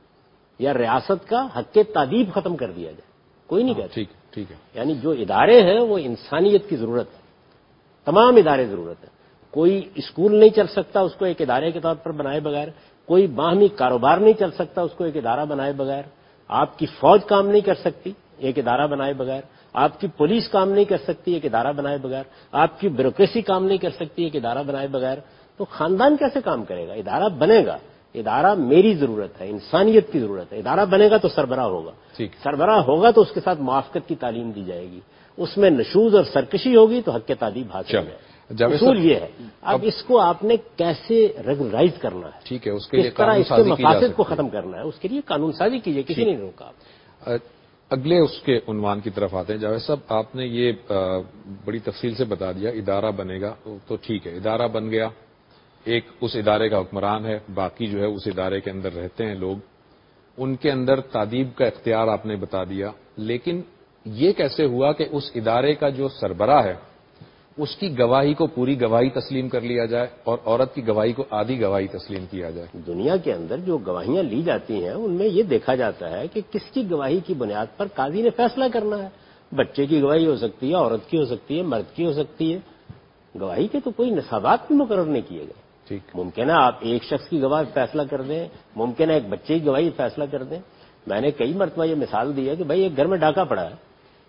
یا ریاست کا حق تعدیب ختم کر دیا جائے. کوئی نہیں کہتا. ٹھیک ٹھیک ہے. یعنی جو ادارے ہیں وہ انسانیت کی ضرورت ہے. تمام ادارے ضرورت ہے. کوئی اسکول نہیں چل سکتا اس کو ایک ادارے کے طور پر بنائے بغیر. کوئی باہمی کاروبار نہیں چل سکتا اس کو ایک ادارہ بنائے بغیر. آپ کی فوج کام نہیں کر سکتی ایک ادارہ بنائے بغیر. آپ کی پولیس کام نہیں کر سکتی ایک ادارہ بنائے بغیر. آپ کی بیوروکریسی کام نہیں کر سکتی ایک ادارہ بنائے بغیر. تو خاندان کیسے کام کرے گا؟ ادارہ بنے گا. ادارہ میری ضرورت ہے، انسانیت کی ضرورت ہے. ادارہ بنے گا تو سربراہ ہوگا. سربراہ ہوگا تو اس کے ساتھ موافقت کی تعلیم دی جائے گی. اس میں نشوز اور سرکشی ہوگی تو حق تعدیب حاصل ہے. اصول یہ ہے. اب اس کو آپ نے کیسے ریگولرائز کرنا ہے، ٹھیک ہے، اس کے لیے کس طرح اس کے مقاصد کو ختم کرنا ہے، اس کے لیے قانون سازی کیجیے. کسی نے روکا. اگلے اس کے عنوان کی طرف آتے ہیں. جاوید صاحب آپ نے یہ بڑی تفصیل سے بتا دیا. ادارہ بنے گا تو ٹھیک ہے، ادارہ بن گیا، ایک اس ادارے کا حکمران ہے، باقی جو ہے اس ادارے کے اندر رہتے ہیں لوگ، ان کے اندر تعدیب کا اختیار آپ نے بتا دیا. لیکن یہ کیسے ہوا کہ اس ادارے کا جو سربراہ ہے اس کی گواہی کو پوری گواہی تسلیم کر لیا جائے اور عورت کی گواہی کو آدھی گواہی تسلیم کیا جائے؟ دنیا کے اندر جو گواہیاں لی جاتی ہیں ان میں یہ دیکھا جاتا ہے کہ کس کی گواہی کی بنیاد پر قاضی نے فیصلہ کرنا ہے. بچے کی گواہی ہو سکتی ہے، عورت کی ہو سکتی ہے، مرد کی ہو سکتی ہے. گواہی کے تو کوئی نصابات بھی مقرر نہیں کیے گئے. ٹھیک، ممکن ہے آپ ایک شخص کی گواہ فیصلہ کر دیں، ممکن ہے ایک بچے کی گواہی فیصلہ کر دیں. میں نے کئی مرتبہ یہ مثال دی ہے کہ بھائی ایک گھر میں ڈاکہ پڑا ہے،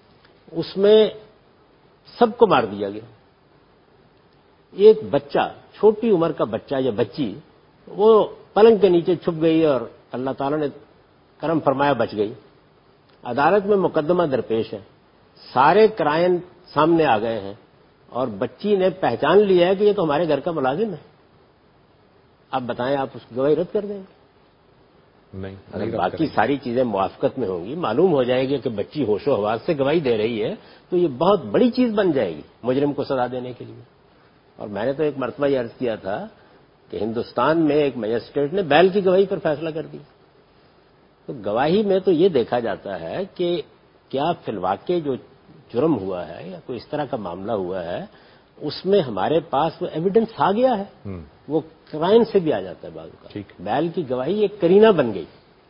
اس میں سب کو مار دیا گیا. ایک بچہ، چھوٹی عمر کا بچہ یا بچی، وہ پلنگ کے نیچے چھپ گئی اور اللہ تعالیٰ نے کرم فرمایا بچ گئی. عدالت میں مقدمہ درپیش ہے، سارے کرائن سامنے آ گئے ہیں اور بچی نے پہچان لیا ہے کہ یہ تو ہمارے گھر کا ملازم ہے. اب بتائیں آپ اس کی گواہی رد کر دیں گے؟ نہیں. اگر باقی ساری چیزیں موافقت میں ہوں گی، معلوم ہو جائے گی کہ بچی ہوش و حواس سے گواہی دے رہی ہے، تو یہ بہت بڑی چیز بن جائے گی مجرم کو سزا دینے کے لیے. اور میں نے تو ایک مرتبہ یہ عرض کیا تھا کہ ہندوستان میں ایک مجسٹریٹ نے بیل کی گواہی پر فیصلہ کر دیا. تو گواہی میں تو یہ دیکھا جاتا ہے کہ کیا فی الواقع جو جرم ہوا ہے یا کوئی اس طرح کا معاملہ ہوا ہے اس میں ہمارے پاس وہ ایویڈنس آ گیا ہے. وہ کرائم سے بھی آ جاتا ہے بعض کا. بیل کی گواہی ایک کرینہ بن گئی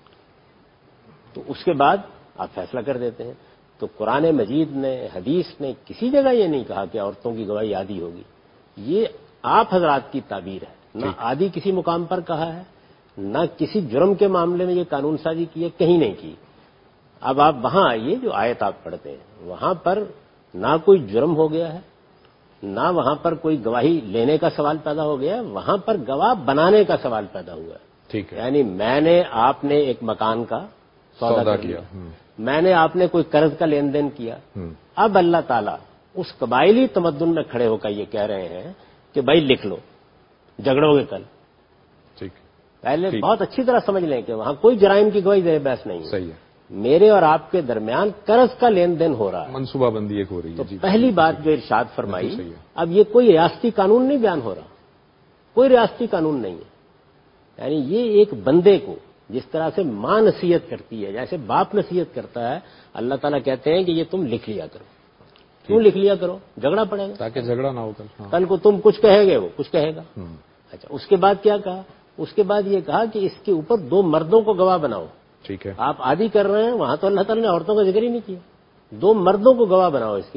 تو اس کے بعد آپ فیصلہ کر دیتے ہیں. تو قرآن مجید نے، حدیث نے کسی جگہ یہ نہیں کہا کہ عورتوں کی گواہی آدھی ہوگی. یہ آپ حضرات کی تعبیر ہے. نہ آدھی کسی مقام پر کہا ہے، نہ کسی جرم کے معاملے میں یہ قانون سازی کی ہے، کہیں نہیں کی. اب آپ وہاں آئیے جو آیت آپ پڑھتے ہیں وہاں پر نہ کوئی جرم ہو گیا ہے، نہ وہاں پر کوئی گواہی لینے کا سوال پیدا ہو گیا ہے، وہاں پر گواہ بنانے کا سوال پیدا ہوا ہے. ٹھیک ہے. یعنی میں نے، آپ نے ایک مکان کا سودا کیا، میں نے، آپ نے کوئی قرض کا لین دین کیا. اب اللہ تعالیٰ اس قبائلی تمدن میں کھڑے ہو کر یہ کہہ رہے ہیں کہ بھائی لکھ لو، جھگڑو گے کل. ٹھیک. پہلے بہت اچھی طرح سمجھ لیں کہ وہاں کوئی جرائم کی گواہی زیر بحث نہیں ہے. صحیح ہے. میرے اور آپ کے درمیان قرض کا لین دین ہو رہا ہے، منصوبہ بندی ایک ہو رہی ہے. تو پہلی بات جو ارشاد فرمائی، اب یہ کوئی ریاستی قانون نہیں بیان ہو رہا، کوئی ریاستی قانون نہیں ہے. یعنی یہ ایک بندے کو جس طرح سے ماں نصیحت کرتی ہے، جیسے باپ نصیحت کرتا ہے، اللہ تعالیٰ کہتے ہیں کہ یہ تم لکھ لیا کرو. کیوں لکھ لیا کرو؟ جھگڑا پڑے گا، تاکہ جھگڑا نہ ہو. کل کو تم کچھ کہے گے وہ کچھ کہے گا. اچھا، اس کے بعد کیا کہا؟ اس کے بعد یہ کہا کہ اس کے اوپر دو مردوں کو گواہ بناؤ. ٹھیک ہے. آپ عادی کر رہے ہیں، وہاں تو اللہ تعالیٰ نے عورتوں کا ذکر ہی نہیں کیا. دو مردوں کو گواہ بناؤ اس کے اوپر.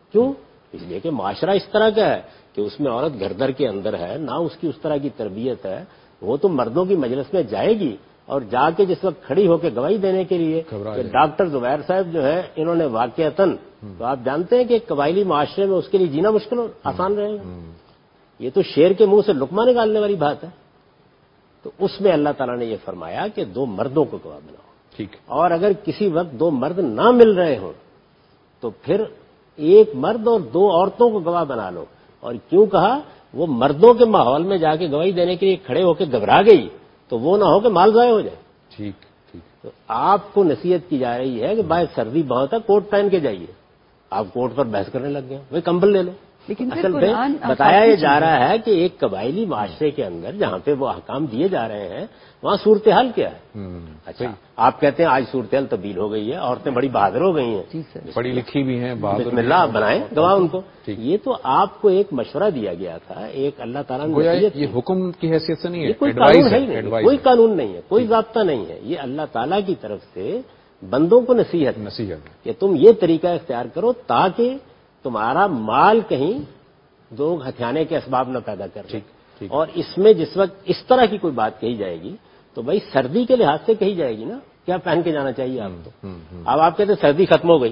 کیوں؟ اس لیے کہ معاشرہ اس طرح کا ہے کہ اس میں عورت گھر در کے اندر ہے، نہ اس کی اس طرح کی تربیت ہے، وہ تو مردوں کی مجلس میں جائے گی اور جا کے جس وقت کھڑی ہو کے گواہی دینے کے لیے کہ ڈاکٹر زبیر صاحب جو ہے انہوں نے واقعتاً، تو آپ جانتے ہیں کہ ایک قبائلی معاشرے میں اس کے لیے جینا مشکل آسان رہے گا. یہ تو شیر کے منہ سے لقمہ نکالنے والی بات ہے. تو اس میں اللہ تعالیٰ نے یہ فرمایا کہ دو مردوں کو گواہ بناؤ. ٹھیک. اور اگر کسی وقت دو مرد نہ مل رہے ہوں تو پھر ایک مرد اور دو عورتوں کو گواہ بنا لو. اور کیوں کہا؟ وہ مردوں کے ماحول میں جا کے گواہی دینے کے لیے کھڑے ہو کے گھبرا گئی تو وہ نہ ہو کہ مال ضائع ہو جائے. ٹھیک ٹھیک. تو آپ کو نصیحت کی جا رہی ہے کہ بھائی سردی بہت ہے، کوٹ پہن کے جائیے. آپ کوٹ پر بحث کرنے لگ گئے، بھائی کمبل لے لو. لیکن اصل میں بتایا یہ جا رہا ہے کہ ایک قبائلی معاشرے کے اندر جہاں پہ وہ احکام دیے جا رہے ہیں وہاں صورتحال کیا ہے. اچھا آپ کہتے ہیں آج صورتحال تبدیل ہو گئی ہے، عورتیں بڑی بہادر ہو گئی ہیں، پڑھی لکھی بھی ہیں، بسم اللہ بنائیں گواہ ان کو. یہ تو آپ کو ایک مشورہ دیا گیا تھا، ایک اللہ تعالیٰ نے. یہ حکم کی حیثیت سے نہیں ہے، کوئی قانون ہے نہیں، کوئی قانون نہیں ہے، کوئی ضابطہ نہیں ہے. یہ اللہ تعالیٰ کی طرف سے بندوں کو نصیحت نصیحت کہ تم یہ طریقہ اختیار کرو تاکہ تمہارا مال کہیں دو ہتھیانے کے اسباب نہ پیدا کر رہے. اور اس میں جس وقت اس طرح کی کوئی بات کہی جائے گی تو بھائی سردی کے لحاظ سے کہی جائے گی نا، کیا پہن کے جانا چاہیے آپ کو. اب آپ کہتے ہیں سردی ختم ہو گئی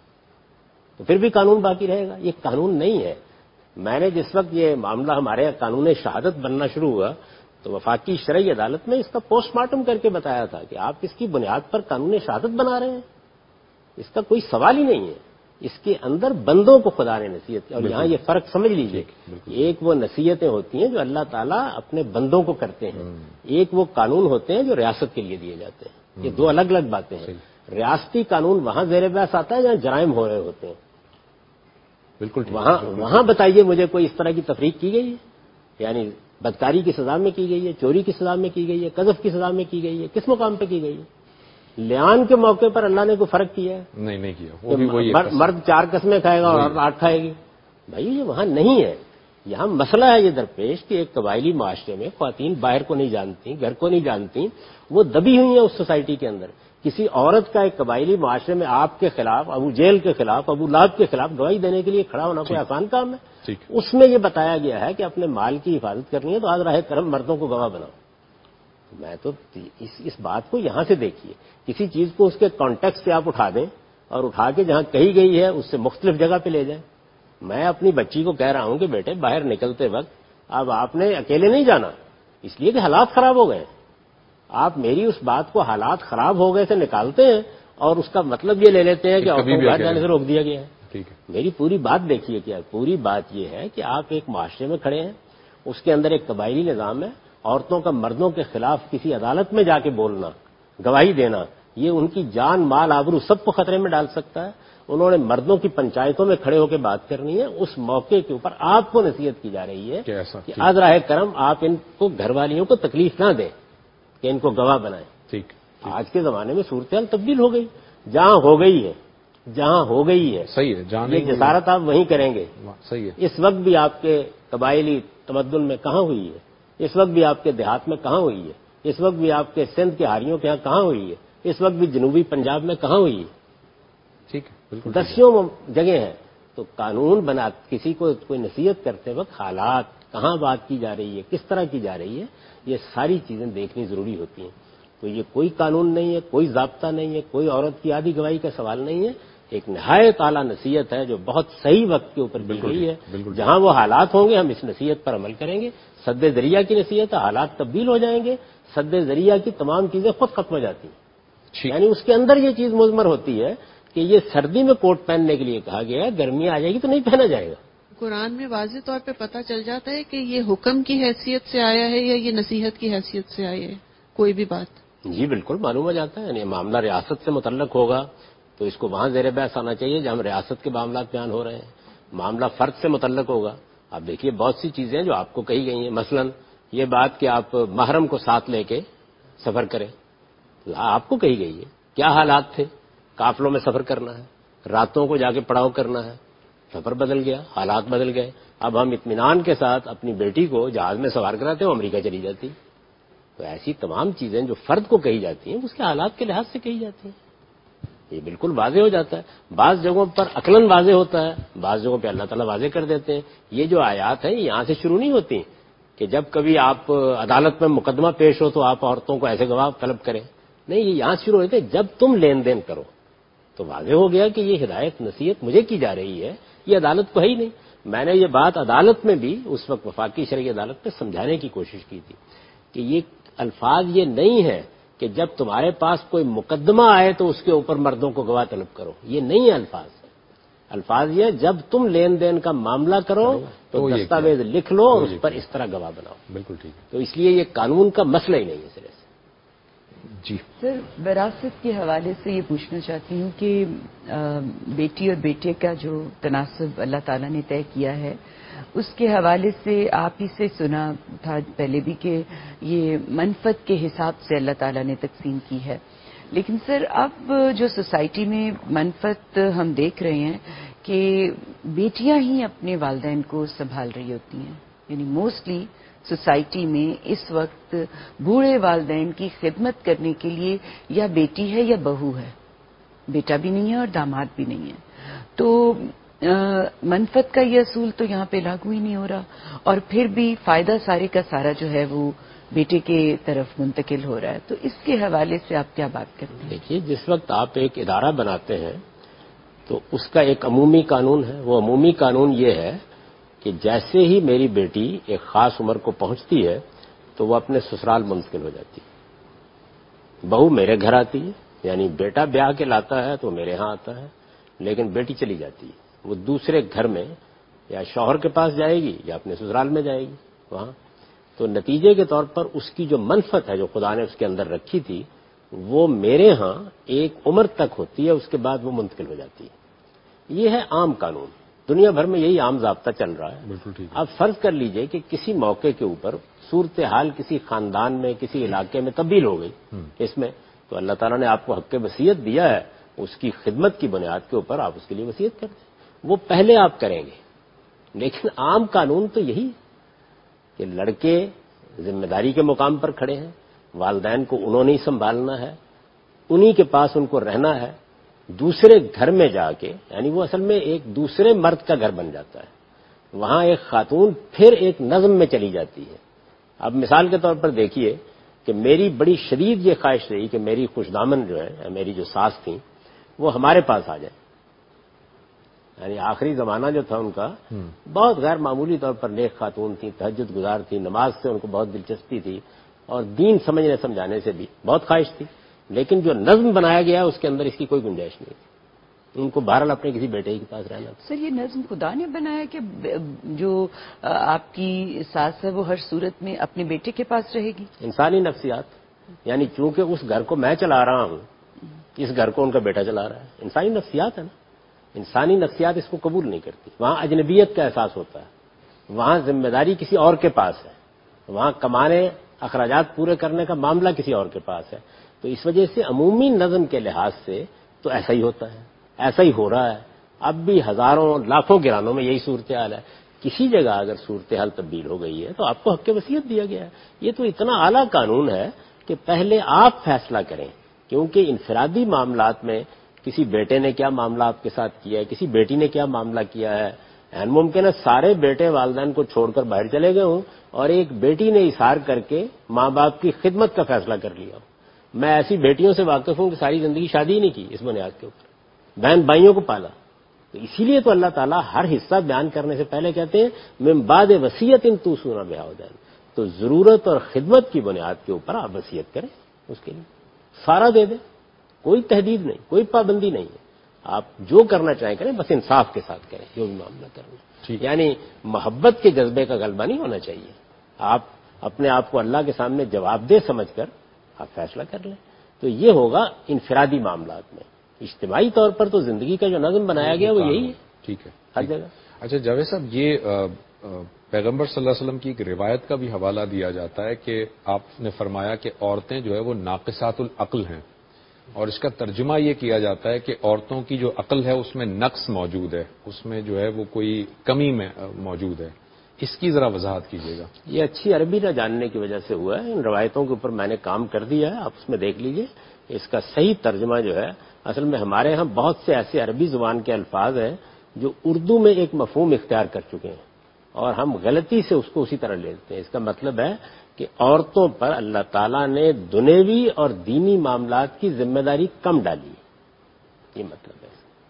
تو پھر بھی قانون باقی رہے گا. یہ قانون نہیں ہے. میں نے جس وقت یہ معاملہ ہمارے یہاں قانون شہادت بننا شروع ہوا تو وفاقی شرعی عدالت میں اس کا پوسٹ مارٹم کر کے بتایا تھا کہ آپ اس کی بنیاد پر قانون شہادت بنا رہے ہیں. اس کا کوئی سوال ہی نہیں ہے. اس کے اندر بندوں کو خدا نے نصیحت کی. اور یہاں یہ فرق سمجھ لیجئے، ایک وہ نصیحتیں ہوتی ہیں جو اللہ تعالیٰ اپنے بندوں کو کرتے ہیں، ایک وہ قانون ہوتے ہیں جو ریاست کے لیے دیے جاتے ہیں. یہ دو الگ الگ باتیں ہیں. ریاستی قانون وہاں زیر بحث آتا ہے جہاں جرائم ہو رہے ہوتے ہیں. بالکل وہاں وہاں بتائیے مجھے کوئی اس طرح کی تفریق کی گئی ہے؟ یعنی بدکاری کی سزا میں کی گئی ہے، چوری کی سزا میں کی گئی ہے، قذف کی سزا میں کی گئی ہے، کس مقام پہ کی گئی ہے؟ لیان کے موقع پر اللہ نے کوئی فرق کیا ہے؟ نہیں نہیں کیا. وہ بھی وہی مرد چار قسمیں کھائے گا اور آٹھ کھائے گی. بھائی یہ وہاں نہیں ہے. یہاں مسئلہ ہے یہ درپیش کہ ایک قبائلی معاشرے میں خواتین باہر کو نہیں جانتی، گھر کو نہیں جانتی، وہ دبی ہوئی ہیں اس سوسائٹی کے اندر. کسی عورت کا ایک قبائلی معاشرے میں آپ کے خلاف، ابو جیل کے خلاف، ابو لہب کے خلاف گواہی دینے کے لیے کھڑا ہونا کوئی آسان کام ہے؟ اس میں یہ بتایا گیا ہے کہ اپنے مال کی حفاظت کرنی ہے تو آج راہ کرم مردوں کو گواہ بناؤ. میں تو اس, اس بات کو یہاں سے دیکھیے، کسی چیز کو اس کے کانٹیکسٹ سے آپ اٹھا دیں اور اٹھا کے جہاں کہی گئی ہے اس سے مختلف جگہ پہ لے جائیں. میں اپنی بچی کو کہہ رہا ہوں کہ بیٹے باہر نکلتے وقت اب آپ نے اکیلے نہیں جانا، اس لیے کہ حالات خراب ہو گئے. آپ میری اس بات کو حالات خراب ہو گئے سے نکالتے ہیں اور اس کا مطلب یہ لے لیتے ہیں کہ عورتوں کو باہر جانے سے روک دیا گیا ہے. میری پوری بات دیکھیے. کیا پوری بات یہ ہے کہ آپ ایک معاشرے میں کھڑے ہیں، اس کے اندر ایک قبائلی نظام ہے. عورتوں کا مردوں کے خلاف کسی عدالت میں جا کے بولنا، گواہی دینا، یہ ان کی جان، مال، آبرو سب کو خطرے میں ڈال سکتا ہے. انہوں نے مردوں کی پنچایتوں میں کھڑے ہو کے بات کرنی ہے. اس موقع کے اوپر آپ کو نصیحت کی جا رہی ہے کہ آج راہ کرم آپ ان کو گھر والیوں کو تکلیف نہ دیں کہ ان کو گواہ بنائیں. ٹھیک. آج کے زمانے میں صورتحال تبدیل ہو گئی. جہاں ہو گئی ہے، جہاں ہو گئی ہے صحیح ہے، جہاں یہ جسارت آپ وہیں کریں گے. صحیح ہے. اس وقت بھی آپ کے قبائلی تمدن میں کہاں ہوئی ہے؟ اس وقت بھی آپ کے دیہات میں کہاں ہوئی ہے؟ اس وقت بھی آپ کے سندھ کے ہاریوں کے ہاں کہاں ہوئی ہے؟ اس وقت بھی جنوبی پنجاب میں کہاں ہوئی ہے؟ ٹھیک ہے، بالکل دسیوں جگہ ہیں. تو قانون بنا کسی کو کوئی نصیحت کرتے وقت حالات کہاں بات کی جا رہی ہے، کس طرح کی جا رہی ہے، یہ ساری چیزیں دیکھنی ضروری ہوتی ہیں. تو یہ کوئی قانون نہیں ہے، کوئی ضابطہ نہیں ہے، کوئی عورت کی آدھی گواہی کا سوال نہیں ہے. ایک نہایت اعلیٰ نصیحت ہے جو بہت صحیح وقت کے اوپر دی گئی ہے. جہاں وہ حالات ہوں گے ہم اس نصیحت پر عمل کریں گے. سد ذریعہ کی نصیحت ہے، حالات تبدیل ہو جائیں گے. سد ذریعہ کی تمام چیزیں خود ختم ہو جاتی ہیں. یعنی اس کے اندر یہ چیز مضمر ہوتی ہے کہ یہ سردی میں کوٹ پہننے کے لیے کہا گیا ہے، گرمی آ جائے گی تو نہیں پہنا جائے گا. قرآن میں واضح طور پہ پتہ چل جاتا ہے کہ یہ حکم کی حیثیت سے آیا ہے یا یہ نصیحت کی حیثیت سے آیا ہے کوئی بھی بات. جی بالکل معلوم ہو جاتا ہے. یعنی معاملہ ریاست سے متعلق ہوگا تو اس کو وہاں زیر بحث آنا چاہیے جہاں ریاست کے معاملات بیان ہو رہے ہیں. معاملہ فرد سے متعلق ہوگا. آپ دیکھیے بہت سی چیزیں جو آپ کو کہی گئی ہیں، مثلا یہ بات کہ آپ محرم کو ساتھ لے کے سفر کریں، آپ کو کہی گئی ہے. کیا حالات تھے؟ قافلوں میں سفر کرنا ہے، راتوں کو جا کے پڑاؤ کرنا ہے. سفر بدل گیا، حالات بدل گئے. اب ہم اطمینان کے ساتھ اپنی بیٹی کو جہاز میں سوار کراتے ہیں، امریکہ چلی جاتی. تو ایسی تمام چیزیں جو فرد کو کہی جاتی ہیں اس کے حالات کے لحاظ سے کہی جاتی ہیں. یہ بالکل واضح ہو جاتا ہے. بعض جگہوں پر عقلاً واضح ہوتا ہے, بعض جگہوں پہ اللہ تعالیٰ واضح کر دیتے ہیں. یہ جو آیات ہیں یہاں سے شروع نہیں ہوتی کہ جب کبھی آپ عدالت میں مقدمہ پیش ہو تو آپ عورتوں کو ایسے گواہ طلب کریں. نہیں, یہ یہاں سے شروع ہوتے ہیں جب تم لین دین کرو. تو واضح ہو گیا کہ یہ ہدایت نصیحت مجھے کی جا رہی ہے, یہ عدالت کو ہے ہی نہیں. میں نے یہ بات عدالت میں بھی اس وقت وفاقی شرعی عدالت میں سمجھانے کی کوشش کی تھی کہ یہ الفاظ یہ نہیں ہے کہ جب تمہارے پاس کوئی مقدمہ آئے تو اس کے اوپر مردوں کو گواہ طلب کرو. یہ نہیں ہے الفاظ. الفاظ یہ ہے جب تم لین دین کا معاملہ کرو تو دستاویز لکھ لو اور اس پر اس طرح گواہ بناؤ. بالکل ٹھیک ہے. تو اس لیے یہ قانون کا مسئلہ ہی نہیں ہے سرے سے. جی سر, وراثت کے حوالے سے یہ پوچھنا چاہتی ہوں کہ بیٹی اور بیٹے کا جو تناسب اللہ تعالیٰ نے طے کیا ہے اس کے حوالے سے آپ ہی سے سنا تھا پہلے بھی کہ یہ منفعت کے حساب سے اللہ تعالیٰ نے تقسیم کی ہے. لیکن سر اب جو سوسائٹی میں منفعت ہم دیکھ رہے ہیں کہ بیٹیاں ہی اپنے والدین کو سنبھال رہی ہوتی ہیں. یعنی موسٹلی سوسائٹی میں اس وقت بوڑھے والدین کی خدمت کرنے کے لیے یا بیٹی ہے یا بہو ہے, بیٹا بھی نہیں ہے اور داماد بھی نہیں ہے. تو منفعت کا یہ اصول تو یہاں پہ لاگو ہی نہیں ہو رہا, اور پھر بھی فائدہ سارے کا سارا جو ہے وہ بیٹے کے طرف منتقل ہو رہا ہے. تو اس کے حوالے سے آپ کیا بات کرتے ہیں؟ دیکھیے, جس وقت آپ ایک ادارہ بناتے ہیں تو اس کا ایک عمومی قانون ہے. وہ عمومی قانون یہ ہے کہ جیسے ہی میری بیٹی ایک خاص عمر کو پہنچتی ہے تو وہ اپنے سسرال منتقل ہو جاتی ہے. بہو میرے گھر آتی ہے, یعنی بیٹا بیاہ کے لاتا ہے تو میرے ہاں آتا ہے, لیکن بیٹی چلی جاتی ہے. وہ دوسرے گھر میں یا شوہر کے پاس جائے گی یا اپنے سسرال میں جائے گی وہاں. تو نتیجے کے طور پر اس کی جو منفعت ہے جو خدا نے اس کے اندر رکھی تھی وہ میرے ہاں ایک عمر تک ہوتی ہے, اس کے بعد وہ منتقل ہو جاتی ہے. یہ ہے عام قانون. دنیا بھر میں یہی عام ضابطہ چل رہا ہے. بالکل ٹھیک. اب فرض کر لیجئے کہ کسی موقع کے اوپر صورتحال کسی خاندان میں کسی علاقے میں تبدیل ہو گئی اس میں, تو اللہ تعالیٰ نے آپ کو حق وصیت دیا ہے, اس کی خدمت کی بنیاد کے اوپر آپ اس کے لیے وصیت کر دیں. وہ پہلے آپ کریں گے. لیکن عام قانون تو یہی کہ لڑکے ذمہ داری کے مقام پر کھڑے ہیں, والدین کو انہوں نے ہی سنبھالنا ہے, انہی کے پاس ان کو رہنا ہے. دوسرے گھر میں جا کے, یعنی وہ اصل میں ایک دوسرے مرد کا گھر بن جاتا ہے. وہاں ایک خاتون پھر ایک نظم میں چلی جاتی ہے. اب مثال کے طور پر دیکھیے کہ میری بڑی شدید یہ خواہش رہی کہ میری خوش دامن جو ہے, میری جو ساس تھیں, وہ ہمارے پاس آ جائیں. یعنی آخری زمانہ جو تھا ان کا بہت غیر معمولی طور پر نیک خاتون تھیں, تہجد گزار تھیں, نماز سے ان کو بہت دلچسپی تھی اور دین سمجھنے سمجھانے سے بھی بہت خواہش تھی. لیکن جو نظم بنایا گیا اس کے اندر اس کی کوئی گنجائش نہیں تھی. ان کو بہرحال اپنے کسی بیٹے کے پاس رہنا تھا. سر, یہ نظم خدا نے بنایا کہ جو آپ کی ساس ہے وہ ہر صورت میں اپنے بیٹے کے پاس رہے گی؟ انسانی نفسیات, یعنی چونکہ اس گھر کو میں چلا رہا ہوں, اس گھر کو ان کا بیٹا چلا رہا ہے. انسانی نفسیات ہے نا. انسانی نفسیات اس کو قبول نہیں کرتی. وہاں اجنبیت کا احساس ہوتا ہے, وہاں ذمہ داری کسی اور کے پاس ہے, وہاں کمانے اخراجات پورے کرنے کا معاملہ کسی اور کے پاس ہے. تو اس وجہ سے عمومی نظم کے لحاظ سے تو ایسا ہی ہوتا ہے, ایسا ہی ہو رہا ہے. اب بھی ہزاروں لاکھوں گرانوں میں یہی صورتحال ہے. کسی جگہ اگر صورتحال تبدیل ہو گئی ہے تو آپ کو حق وصیت دیا گیا ہے. یہ تو اتنا اعلیٰ قانون ہے کہ پہلے آپ فیصلہ کریں, کیونکہ انفرادی معاملات میں کسی بیٹے نے کیا معاملہ آپ کے ساتھ کیا ہے, کسی بیٹی نے کیا معاملہ کیا ہے. این ممکن ہے سارے بیٹے والدین کو چھوڑ کر باہر چلے گئے ہوں اور ایک بیٹی نے اظہار کر کے ماں باپ کی خدمت کا فیصلہ کر لیا ہو. میں ایسی بیٹیوں سے واقف ہوں کہ ساری زندگی شادی ہی نہیں کی اس بنیاد کے اوپر, بہن بھائیوں کو پالا. تو اسی لیے تو اللہ تعالیٰ ہر حصہ بیان کرنے سے پہلے کہتے ہیں من بعد وصیت توصون بہا او دین. تو ضرورت اور خدمت کی بنیاد کے اوپر آپ وصیت کریں, اس کے لیے سارا دے دیں, کوئی تحدید نہیں, کوئی پابندی نہیں ہے. آپ جو کرنا چاہیں کریں, بس انصاف کے ساتھ کریں جو بھی معاملہ کرنا. یعنی محبت کے جذبے کا غلبہ نہیں ہونا چاہیے. آپ اپنے آپ کو اللہ کے سامنے جواب دہ سمجھ کر آپ فیصلہ کر لیں. تو یہ ہوگا انفرادی معاملات میں. اجتماعی طور پر تو زندگی کا جو نظم بنایا گیا وہ یہی ہے. ٹھیک ہے ہر جگہ. اچھا جاوید صاحب, یہ پیغمبر صلی اللہ علیہ وسلم کی ایک روایت کا بھی حوالہ دیا جاتا ہے کہ آپ نے فرمایا کہ عورتیں جو ہے وہ ناقصات العقل ہیں, اور اس کا ترجمہ یہ کیا جاتا ہے کہ عورتوں کی جو عقل ہے اس میں نقص موجود ہے, اس میں جو ہے وہ کوئی کمی میں موجود ہے. اس کی ذرا وضاحت کیجیے گا. یہ اچھی عربی نہ جاننے کی وجہ سے ہوا ہے. ان روایتوں کے اوپر میں نے کام کر دیا ہے, آپ اس میں دیکھ لیجئے. اس کا صحیح ترجمہ جو ہے اصل میں ہمارے ہاں بہت سے ایسے عربی زبان کے الفاظ ہیں جو اردو میں ایک مفہوم اختیار کر چکے ہیں اور ہم غلطی سے اس کو اسی طرح لیتے ہیں. اس کا مطلب ہے کہ عورتوں پر اللہ تعالیٰ نے دنیوی اور دینی معاملات کی ذمہ داری کم ڈالی. یہ مطلب ہے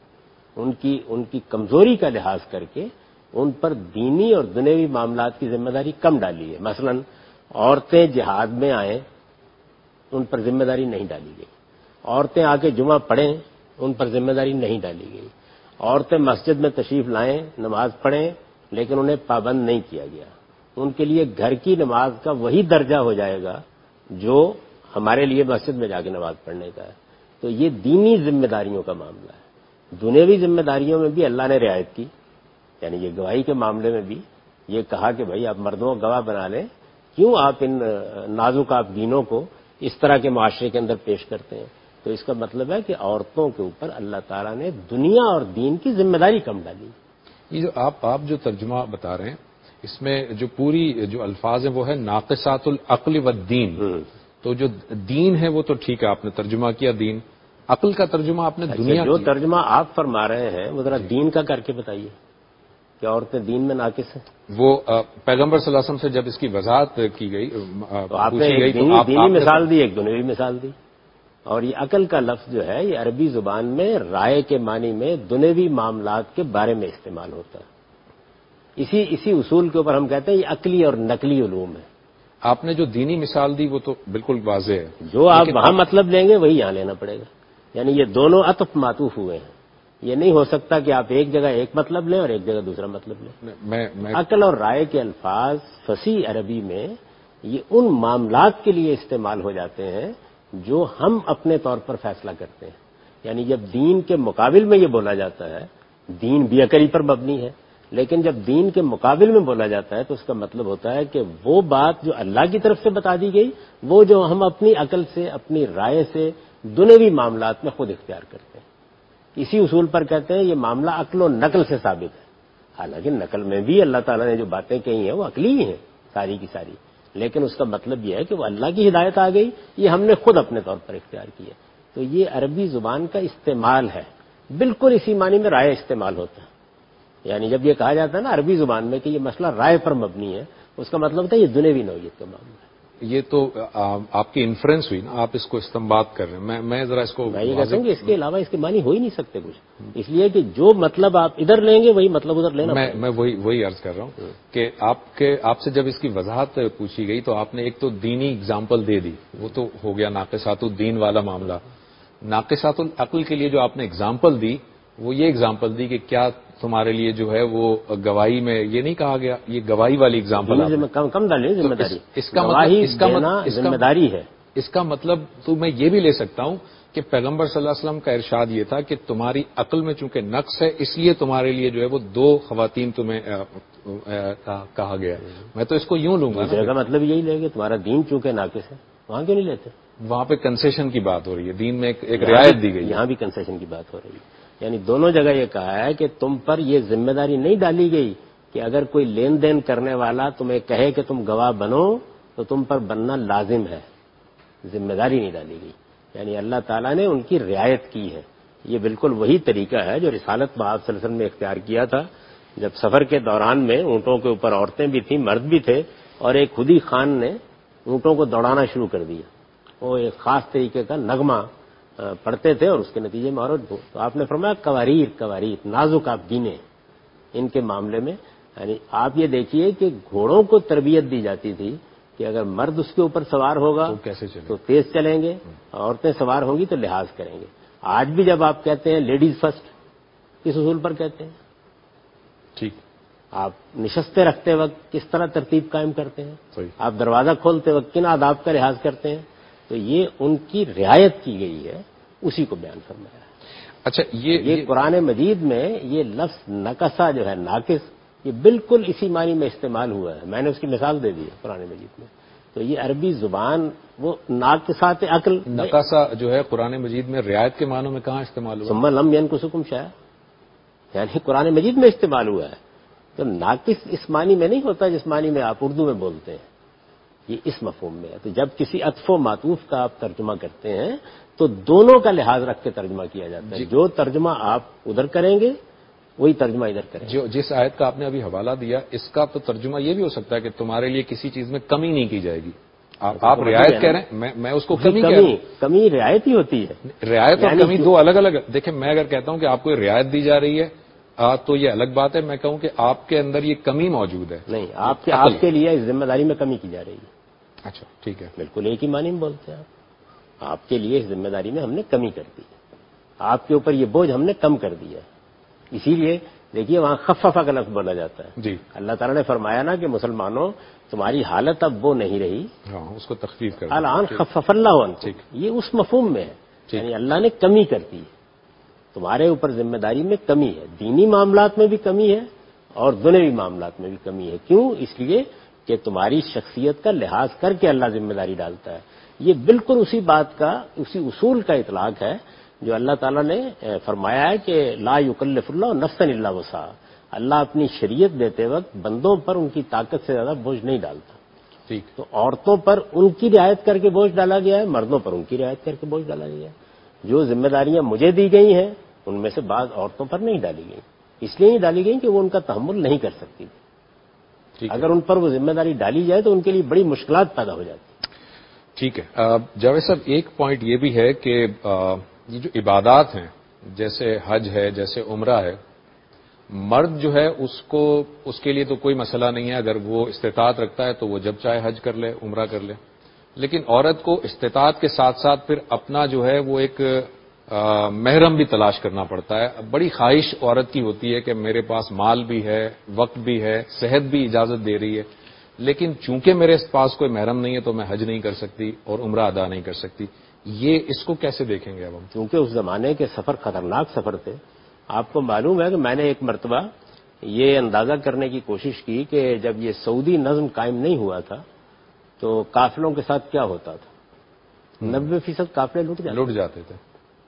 ان کی ان کی کمزوری کا لحاظ کر کے ان پر دینی اور دنیوی معاملات کی ذمہ داری کم ڈالی ہے. مثلا عورتیں جہاد میں آئیں ان پر ذمہ داری نہیں ڈالی گئی. عورتیں آ کے جمعہ پڑھیں ان پر ذمہ داری نہیں ڈالی گئی. عورتیں مسجد میں تشریف لائیں نماز پڑھیں لیکن انہیں پابند نہیں کیا گیا. ان کے لیے گھر کی نماز کا وہی درجہ ہو جائے گا جو ہمارے لیے مسجد میں جا کے نماز پڑھنے کا ہے. تو یہ دینی ذمہ داریوں کا معاملہ ہے. دنیوی ذمہ داریوں میں بھی اللہ نے رعایت کی، یعنی یہ گواہی کے معاملے میں بھی یہ کہا کہ بھائی آپ مردوں کو گواہ بنا لیں، کیوں آپ ان نازک آپ دینوں کو اس طرح کے معاشرے کے اندر پیش کرتے ہیں. تو اس کا مطلب ہے کہ عورتوں کے اوپر اللہ تعالیٰ نے دنیا اور دین کی ذمہ داری کم ڈالی. یہ جو آپ آپ جو ترجمہ بتا رہے ہیں اس میں جو پوری جو الفاظ ہیں وہ ہے ناقصات العقل والدین. تو جو دین ہے وہ تو ٹھیک ہے آپ نے ترجمہ کیا دین، عقل کا ترجمہ آپ نے دنیا جو کی. ترجمہ آپ فرما رہے ہیں وہ ذرا دین کا کر کے بتائیے کہ عورتیں دین میں ناقص ہیں. وہ پیغمبر صلی اللہ علیہ وسلم سے جب اس کی وضاحت کی گئی تو آپ نے ایک دینی, دینی مثال دی، ایک دنیوی مثال دی. اور یہ عقل کا لفظ جو ہے یہ عربی زبان میں رائے کے معنی میں دنیوی معاملات کے بارے میں استعمال ہوتا ہے. اسی اسی اصول کے اوپر ہم کہتے ہیں یہ عقلی اور نقلی علوم ہے. آپ نے جو دینی مثال دی وہ تو بالکل واضح ہے. جو آپ وہاں مطلب لیں گے وہی یہاں لینا پڑے گا. یعنی یہ دونوں عطف معطوف ہوئے ہیں. یہ نہیں ہو سکتا کہ آپ ایک جگہ ایک مطلب لیں اور ایک جگہ دوسرا مطلب لیں. میں, میں عقل اور رائے کے الفاظ فصیح عربی میں یہ ان معاملات کے لیے استعمال ہو جاتے ہیں جو ہم اپنے طور پر فیصلہ کرتے ہیں. یعنی جب دین کے مقابل میں یہ بولا جاتا ہے، دین بھی عقلی پر مبنی ہے، لیکن جب دین کے مقابل میں بولا جاتا ہے تو اس کا مطلب ہوتا ہے کہ وہ بات جو اللہ کی طرف سے بتا دی گئی وہ جو ہم اپنی عقل سے اپنی رائے سے دنیوی معاملات میں خود اختیار کرتے ہیں. اسی اصول پر کہتے ہیں یہ معاملہ عقل و نقل سے ثابت ہے. حالانکہ نقل میں بھی اللہ تعالیٰ نے جو باتیں کہی ہیں وہ عقلی ہی ہیں ساری کی ساری، لیکن اس کا مطلب یہ ہے کہ وہ اللہ کی ہدایت آ گئی، یہ ہم نے خود اپنے طور پر اختیار کیا. تو یہ عربی زبان کا استعمال ہے. بالکل اسی معنی میں رائے استعمال ہوتا ہے. یعنی جب یہ کہا جاتا ہے نا عربی زبان میں کہ یہ مسئلہ رائے پر مبنی ہے، اس کا مطلب ہوتا ہے یہ دنیوی نوعیت کا معاملہ ہے. یہ تو آپ کی انفرنس ہوئی نا، آپ اس کو استنباط کر رہے ہیں. میں میں ذرا اس کو میں یہ کہتا ہوں کہ اس کے علاوہ اس کے معنی ہو ہی نہیں سکتے کچھ، اس لیے کہ جو مطلب آپ ادھر لیں گے وہی مطلب ادھر لینا. میں میں وہی وہی عرض کر رہا ہوں کہ آپ کے آپ سے جب اس کی وضاحت پوچھی گئی تو آپ نے ایک تو دینی اگزامپل دے دی، وہ تو ہو گیا ناقصات الدین والا معاملہ. ناقصات العقل کے لیے جو آپ نے اگزامپل دی وہ یہ اگزامپل دی کہ کیا تمہارے لیے جو ہے وہ گواہی میں یہ نہیں کہا گیا، یہ گواہی والی اگزامپل کم کم ڈالیں ذمہ داری. اس کا مطلب ذمہ داری ہے. اس کا مطلب تو میں یہ بھی لے سکتا ہوں کہ پیغمبر صلی اللہ علیہ وسلم کا ارشاد یہ تھا کہ تمہاری عقل میں چونکہ نقص ہے اس لیے تمہارے لیے جو ہے وہ دو خواتین تمہیں کہا گیا. میں تو اس کو یوں لوں گا کا مطلب یہی لے گا تمہارا دین چونکہ ناقص ہے وہاں کیوں نہیں لیتے. وہاں پہ کنسیشن کی بات ہو رہی ہے، دین میں ایک رعایت دی گئی، یہاں بھی کنسیشن کی بات ہو رہی ہے. یعنی دونوں جگہ یہ کہا ہے کہ تم پر یہ ذمہ داری نہیں ڈالی گئی کہ اگر کوئی لین دین کرنے والا تمہیں کہے کہ تم گواہ بنو تو تم پر بننا لازم ہے. ذمہ داری نہیں ڈالی گئی. یعنی اللہ تعالیٰ نے ان کی رعایت کی ہے. یہ بالکل وہی طریقہ ہے جو رسالت میں آپ صلی اللہ علیہ وسلم نے اختیار کیا تھا. جب سفر کے دوران میں اونٹوں کے اوپر عورتیں بھی تھیں مرد بھی تھے اور ایک خودی خان نے اونٹوں کو دوڑانا شروع کر دیا. وہ ایک خاص طریقے کا نغمہ پڑھتے تھے اور اس کے نتیجے میں عورت. تو آپ نے فرمایا کواریر کواریر نازک آپ دینے ان کے معاملے میں. یعنی آپ یہ دیکھیے کہ گھوڑوں کو تربیت دی جاتی تھی کہ اگر مرد اس کے اوپر سوار ہوگا تو کیسے چلیں تو تیز چلیں گے، عورتیں سوار ہوں گی تو لحاظ کریں گے. آج بھی جب آپ کہتے ہیں لیڈیز فرسٹ کس اصول پر کہتے ہیں؟ ٹھیک. آپ نشستیں رکھتے وقت کس طرح ترتیب قائم کرتے ہیں؟ صحیح. آپ دروازہ کھولتے وقت کن آداب کا لحاظ کرتے ہیں؟ تو یہ ان کی رعایت کی گئی ہے، اسی کو بیان فرمایا ہے. اچھا یہ یہ قرآن مجید میں یہ لفظ نقصہ جو ہے ناقص یہ بالکل اسی معنی میں استعمال ہوا ہے. میں نے اس کی مثال دے دی ہے قرآن مجید میں. تو یہ عربی زبان وہ ناقصات عقل نقصہ جو ہے قرآن مجید میں رعایت کے معنوں میں کہاں استعمال ہوا؟ ثم لم ينقصكم شيئا یعنی قرآن مجید میں استعمال ہوا ہے. تو ناقص اس معنی میں نہیں ہوتا جس معنی میں آپ اردو میں بولتے ہیں. یہ اس مفہوم میں ہے. تو جب کسی عطف و معطوف کا آپ ترجمہ کرتے ہیں تو دونوں کا لحاظ رکھ کے ترجمہ کیا جاتا ہے. جو ترجمہ آپ ادھر کریں گے وہی ترجمہ ادھر کریں گے. جو جس آیت کا آپ نے ابھی حوالہ دیا اس کا تو ترجمہ یہ بھی ہو سکتا ہے کہ تمہارے لیے کسی چیز میں کمی نہیں کی جائے گی. آپ آپ رعایت کہہ رہے ہیں, میں میں اس کو کمی کہہ رہا ہوں. کمی رعایت ہی ہوتی ہے. رعایت اور کمی دو الگ الگ. دیکھیں میں اگر کہتا ہوں کہ آپ کو رعایت دی جا رہی ہے تو یہ الگ بات ہے. میں کہوں کہ آپ کے اندر یہ کمی موجود ہے. نہیں, آپ کے آپ کے لیے اس ذمہ داری میں کمی کی جا رہی ہے. اچھا ٹھیک ہے, بالکل ایک ہی معنی میں بولتے ہیں آپ. آپ کے لیے اس ذمہ داری میں ہم نے کمی کر دی ہے. آپ کے اوپر یہ بوجھ ہم نے کم کر دیا ہے. اسی لیے دیکھیے وہاں خففہ کا لفظ بولا جاتا ہے. جی, اللہ تعالیٰ نے فرمایا نا کہ مسلمانوں تمہاری حالت اب وہ نہیں رہی, ہاں اس کو تخفیف کر الان خفف اللہ عنکم. یہ اس مفہوم میں ہے, یعنی اللہ نے کمی کر دی ہے. تمہارے اوپر ذمہ داری میں کمی ہے. دینی معاملات میں بھی کمی ہے اور دنیوی معاملات میں بھی کمی ہے. کیوں؟ اس لیے کہ تمہاری شخصیت کا لحاظ کر کے اللہ ذمہ داری ڈالتا ہے. یہ بالکل اسی بات کا, اسی اصول کا اطلاق ہے جو اللہ تعالیٰ نے فرمایا ہے کہ لا یکلف اللہ نفسا الا وسعہا. اللہ اپنی شریعت دیتے وقت بندوں پر ان کی طاقت سے زیادہ بوجھ نہیں ڈالتا. ٹھیک, تو عورتوں پر ان کی رعایت کر کے بوجھ ڈالا گیا ہے, مردوں پر ان کی رعایت کر کے بوجھ ڈالا گیا ہے. جو ذمہ داریاں مجھے دی گئی ہیں ان میں سے بعض عورتوں پر نہیں ڈالی گئی. اس لیے نہیں ڈالی گئی کہ وہ ان کا تحمل نہیں کر سکتی. اگر ان پر وہ ذمہ داری ڈالی جائے تو ان کے لیے بڑی مشکلات پیدا ہو جاتی. ٹھیک ہے جاوید صاحب, ایک پوائنٹ یہ بھی ہے کہ یہ جو عبادات ہیں جیسے حج ہے, جیسے عمرہ ہے, مرد جو ہے اس کو اس کے لیے تو کوئی مسئلہ نہیں ہے. اگر وہ استطاعت رکھتا ہے تو وہ جب چاہے حج کر لے, عمرہ کر لے. لیکن عورت کو استطاعت کے ساتھ ساتھ پھر اپنا جو ہے وہ ایک محرم بھی تلاش کرنا پڑتا ہے. بڑی خواہش عورت کی ہوتی ہے کہ میرے پاس مال بھی ہے, وقت بھی ہے, صحت بھی اجازت دے رہی ہے, لیکن چونکہ میرے پاس کوئی محرم نہیں ہے تو میں حج نہیں کر سکتی اور عمرہ ادا نہیں کر سکتی. یہ اس کو کیسے دیکھیں گے اب ہم؟ کیونکہ اس زمانے کے سفر خطرناک سفر تھے. آپ کو معلوم ہے کہ میں نے ایک مرتبہ یہ اندازہ کرنے کی کوشش کی کہ جب یہ سعودی نظم قائم نہیں ہوا تھا تو قافلوں کے ساتھ کیا ہوتا تھا. نبے فیصد قافلے لٹ جاتے لٹ جاتے تھے.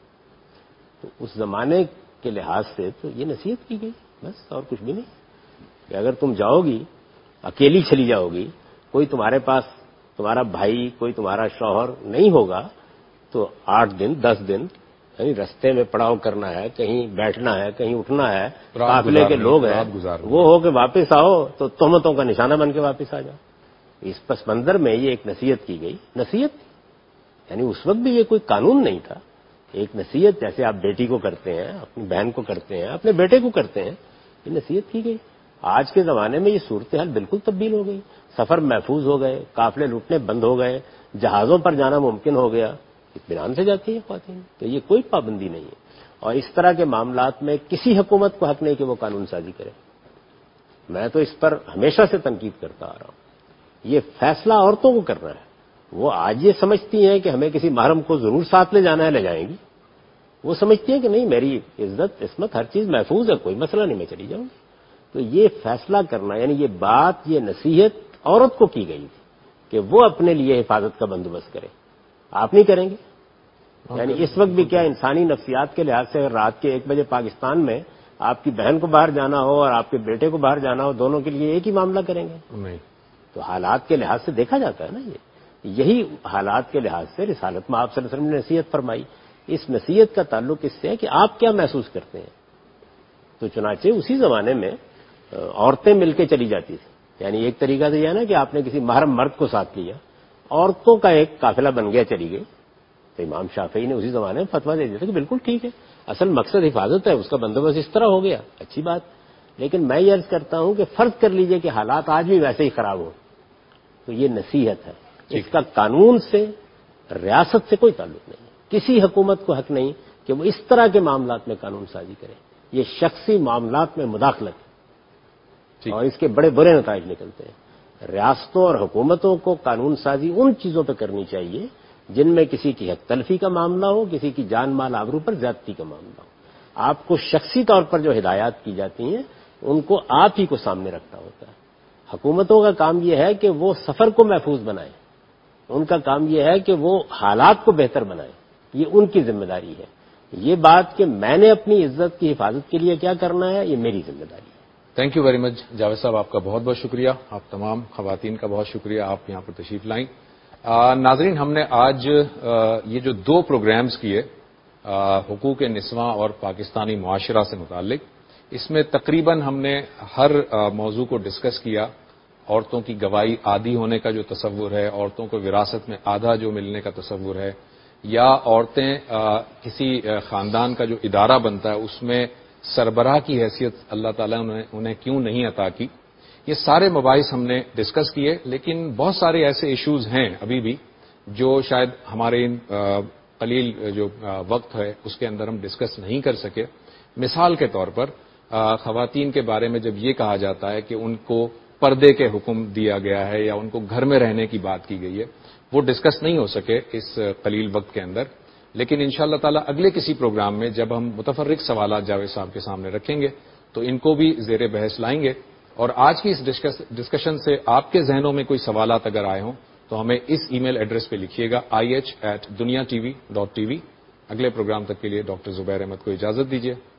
تو اس زمانے کے لحاظ سے تو یہ نصیحت کی گئی بس, اور کچھ بھی نہیں. کہ اگر تم جاؤ گی اکیلی چلی جاؤ گی, کوئی تمہارے پاس تمہارا بھائی, کوئی تمہارا شوہر نہیں ہوگا, تو آٹھ دن دس دن یعنی رستے میں پڑاؤ کرنا ہے, کہیں بیٹھنا ہے, کہیں اٹھنا ہے, قافلے کے لوگ ہیں, وہ ہو کے واپس آؤ تو تہمتوں کا نشانہ بن کے واپس آ جاؤ. اس پس منظر میں یہ ایک نصیحت کی گئی. نصیحت یعنی اس وقت بھی یہ کوئی قانون نہیں تھا, ایک نصیحت جیسے آپ بیٹی کو کرتے ہیں, اپنی بہن کو کرتے ہیں, اپنے بیٹے کو کرتے ہیں, یہ نصیحت کی گئی. آج کے زمانے میں یہ صورتحال بالکل تبدیل ہو گئی. سفر محفوظ ہو گئے, قافلے لوٹنے بند ہو گئے, جہازوں پر جانا ممکن ہو گیا, اطمینان سے جاتی ہیں خواتین. تو یہ کوئی پابندی نہیں ہے. اور اس طرح کے معاملات میں کسی حکومت کو حق نہیں کہ وہ قانون سازی کرے. میں تو اس پر ہمیشہ سے تنقید کرتا آ رہا ہوں. یہ فیصلہ عورتوں کو کرنا ہے. وہ آج یہ سمجھتی ہیں کہ ہمیں کسی محرم کو ضرور ساتھ لے جانا ہے, لے جائیں گی. وہ سمجھتی ہیں کہ نہیں میری عزت عصمت ہر چیز محفوظ ہے, کوئی مسئلہ نہیں, میں چلی جاؤں گی. تو یہ فیصلہ کرنا یعنی یہ بات, یہ نصیحت عورت کو کی گئی تھی کہ وہ اپنے لیے حفاظت کا بندوبست کرے. آپ نہیں کریں گے. یعنی اس وقت بھی کیا انسانی نفسیات کے لحاظ سے اگر رات کے ایک بجے پاکستان میں آپ کی بہن کو باہر جانا ہو اور آپ کے بیٹے کو باہر جانا ہو, دونوں کے لیے ایک ہی معاملہ کریں گے؟ نہیں. تو حالات کے لحاظ سے دیکھا جاتا ہے نا. یہ یہی حالات کے لحاظ سے رسالت میں آپ صلی اللہ علیہ وسلم نے نصیحت فرمائی. اس نصیحت کا تعلق اس سے ہے کہ آپ کیا محسوس کرتے ہیں. تو چنانچہ اسی زمانے میں عورتیں مل کے چلی جاتی تھیں. یعنی ایک طریقہ تو یہ ہے نا کہ آپ نے کسی محرم مرد کو ساتھ لیا, عورتوں کا ایک قافلہ بن گیا, چلی گئی. تو امام شافعی نے اسی زمانے میں فتویٰ دے دیا تھا کہ بالکل ٹھیک ہے, اصل مقصد حفاظت ہے, اس کا بندوبست اس طرح ہو گیا, اچھی بات. لیکن میں یہ عرض کرتا ہوں کہ فرض کر لیجئے کہ حالات آج بھی ویسے ہی خراب ہو, تو یہ نصیحت ہے. اس کا قانون سے, ریاست سے کوئی تعلق نہیں. کسی حکومت کو حق نہیں کہ وہ اس طرح کے معاملات میں قانون سازی کرے. یہ شخصی معاملات میں مداخلت ہے اور اس کے بڑے برے نتائج نکلتے ہیں. ریاستوں اور حکومتوں کو قانون سازی ان چیزوں پہ کرنی چاہیے جن میں کسی کی حق تلفی کا معاملہ ہو, کسی کی جان مال آبرو پر زیادتی کا معاملہ ہو. آپ کو شخصی طور پر جو ہدایات کی جاتی ہیں ان کو آپ ہی کو سامنے رکھنا ہوتا ہے. حکومتوں کا کام یہ ہے کہ وہ سفر کو محفوظ بنائیں, ان کا کام یہ ہے کہ وہ حالات کو بہتر بنائیں. یہ ان کی ذمہ داری ہے. یہ بات کہ میں نے اپنی عزت کی حفاظت کے لیے کیا کرنا ہے, یہ میری ذمہ داری ہے. Thank you very much Javed sahab, آپ کا بہت بہت شکریہ. آپ تمام خواتین کا بہت شکریہ، آپ یہاں پر تشریف لائیں. ناظرین، ہم نے آج یہ جو دو پروگرامز کیے حقوق نسواں اور پاکستانی معاشرہ سے متعلق، اس میں تقریباً ہم نے ہر موضوع کو ڈسکس کیا. عورتوں کی گواہی عادی ہونے کا جو تصور ہے، عورتوں کو وراثت میں آدھا جو ملنے کا تصور ہے، یا عورتیں کسی خاندان کا جو ادارہ بنتا ہے اس میں سربراہ کی حیثیت اللہ تعالیٰ نے انہیں کیوں نہیں عطا کی، یہ سارے مباحث ہم نے ڈسکس کیے. لیکن بہت سارے ایسے ایشوز ہیں ابھی بھی جو شاید ہمارے قلیل جو وقت ہے اس کے اندر ہم ڈسکس نہیں کر سکے. مثال کے طور پر خواتین کے بارے میں جب یہ کہا جاتا ہے کہ ان کو پردے کے حکم دیا گیا ہے یا ان کو گھر میں رہنے کی بات کی گئی ہے، وہ ڈسکس نہیں ہو سکے اس قلیل وقت کے اندر. لیکن انشاءاللہ تعالی اگلے کسی پروگرام میں جب ہم متفرق سوالات جاوید صاحب کے سامنے رکھیں گے تو ان کو بھی زیر بحث لائیں گے. اور آج کی اس ڈسکشن سے آپ کے ذہنوں میں کوئی سوالات اگر آئے ہوں تو ہمیں اس ای میل ایڈریس پہ لکھیے گا I H at Dunya TV dot TV. اگلے پروگرام تک کے لیے ڈاکٹر زبیر احمد کو اجازت دیجیے.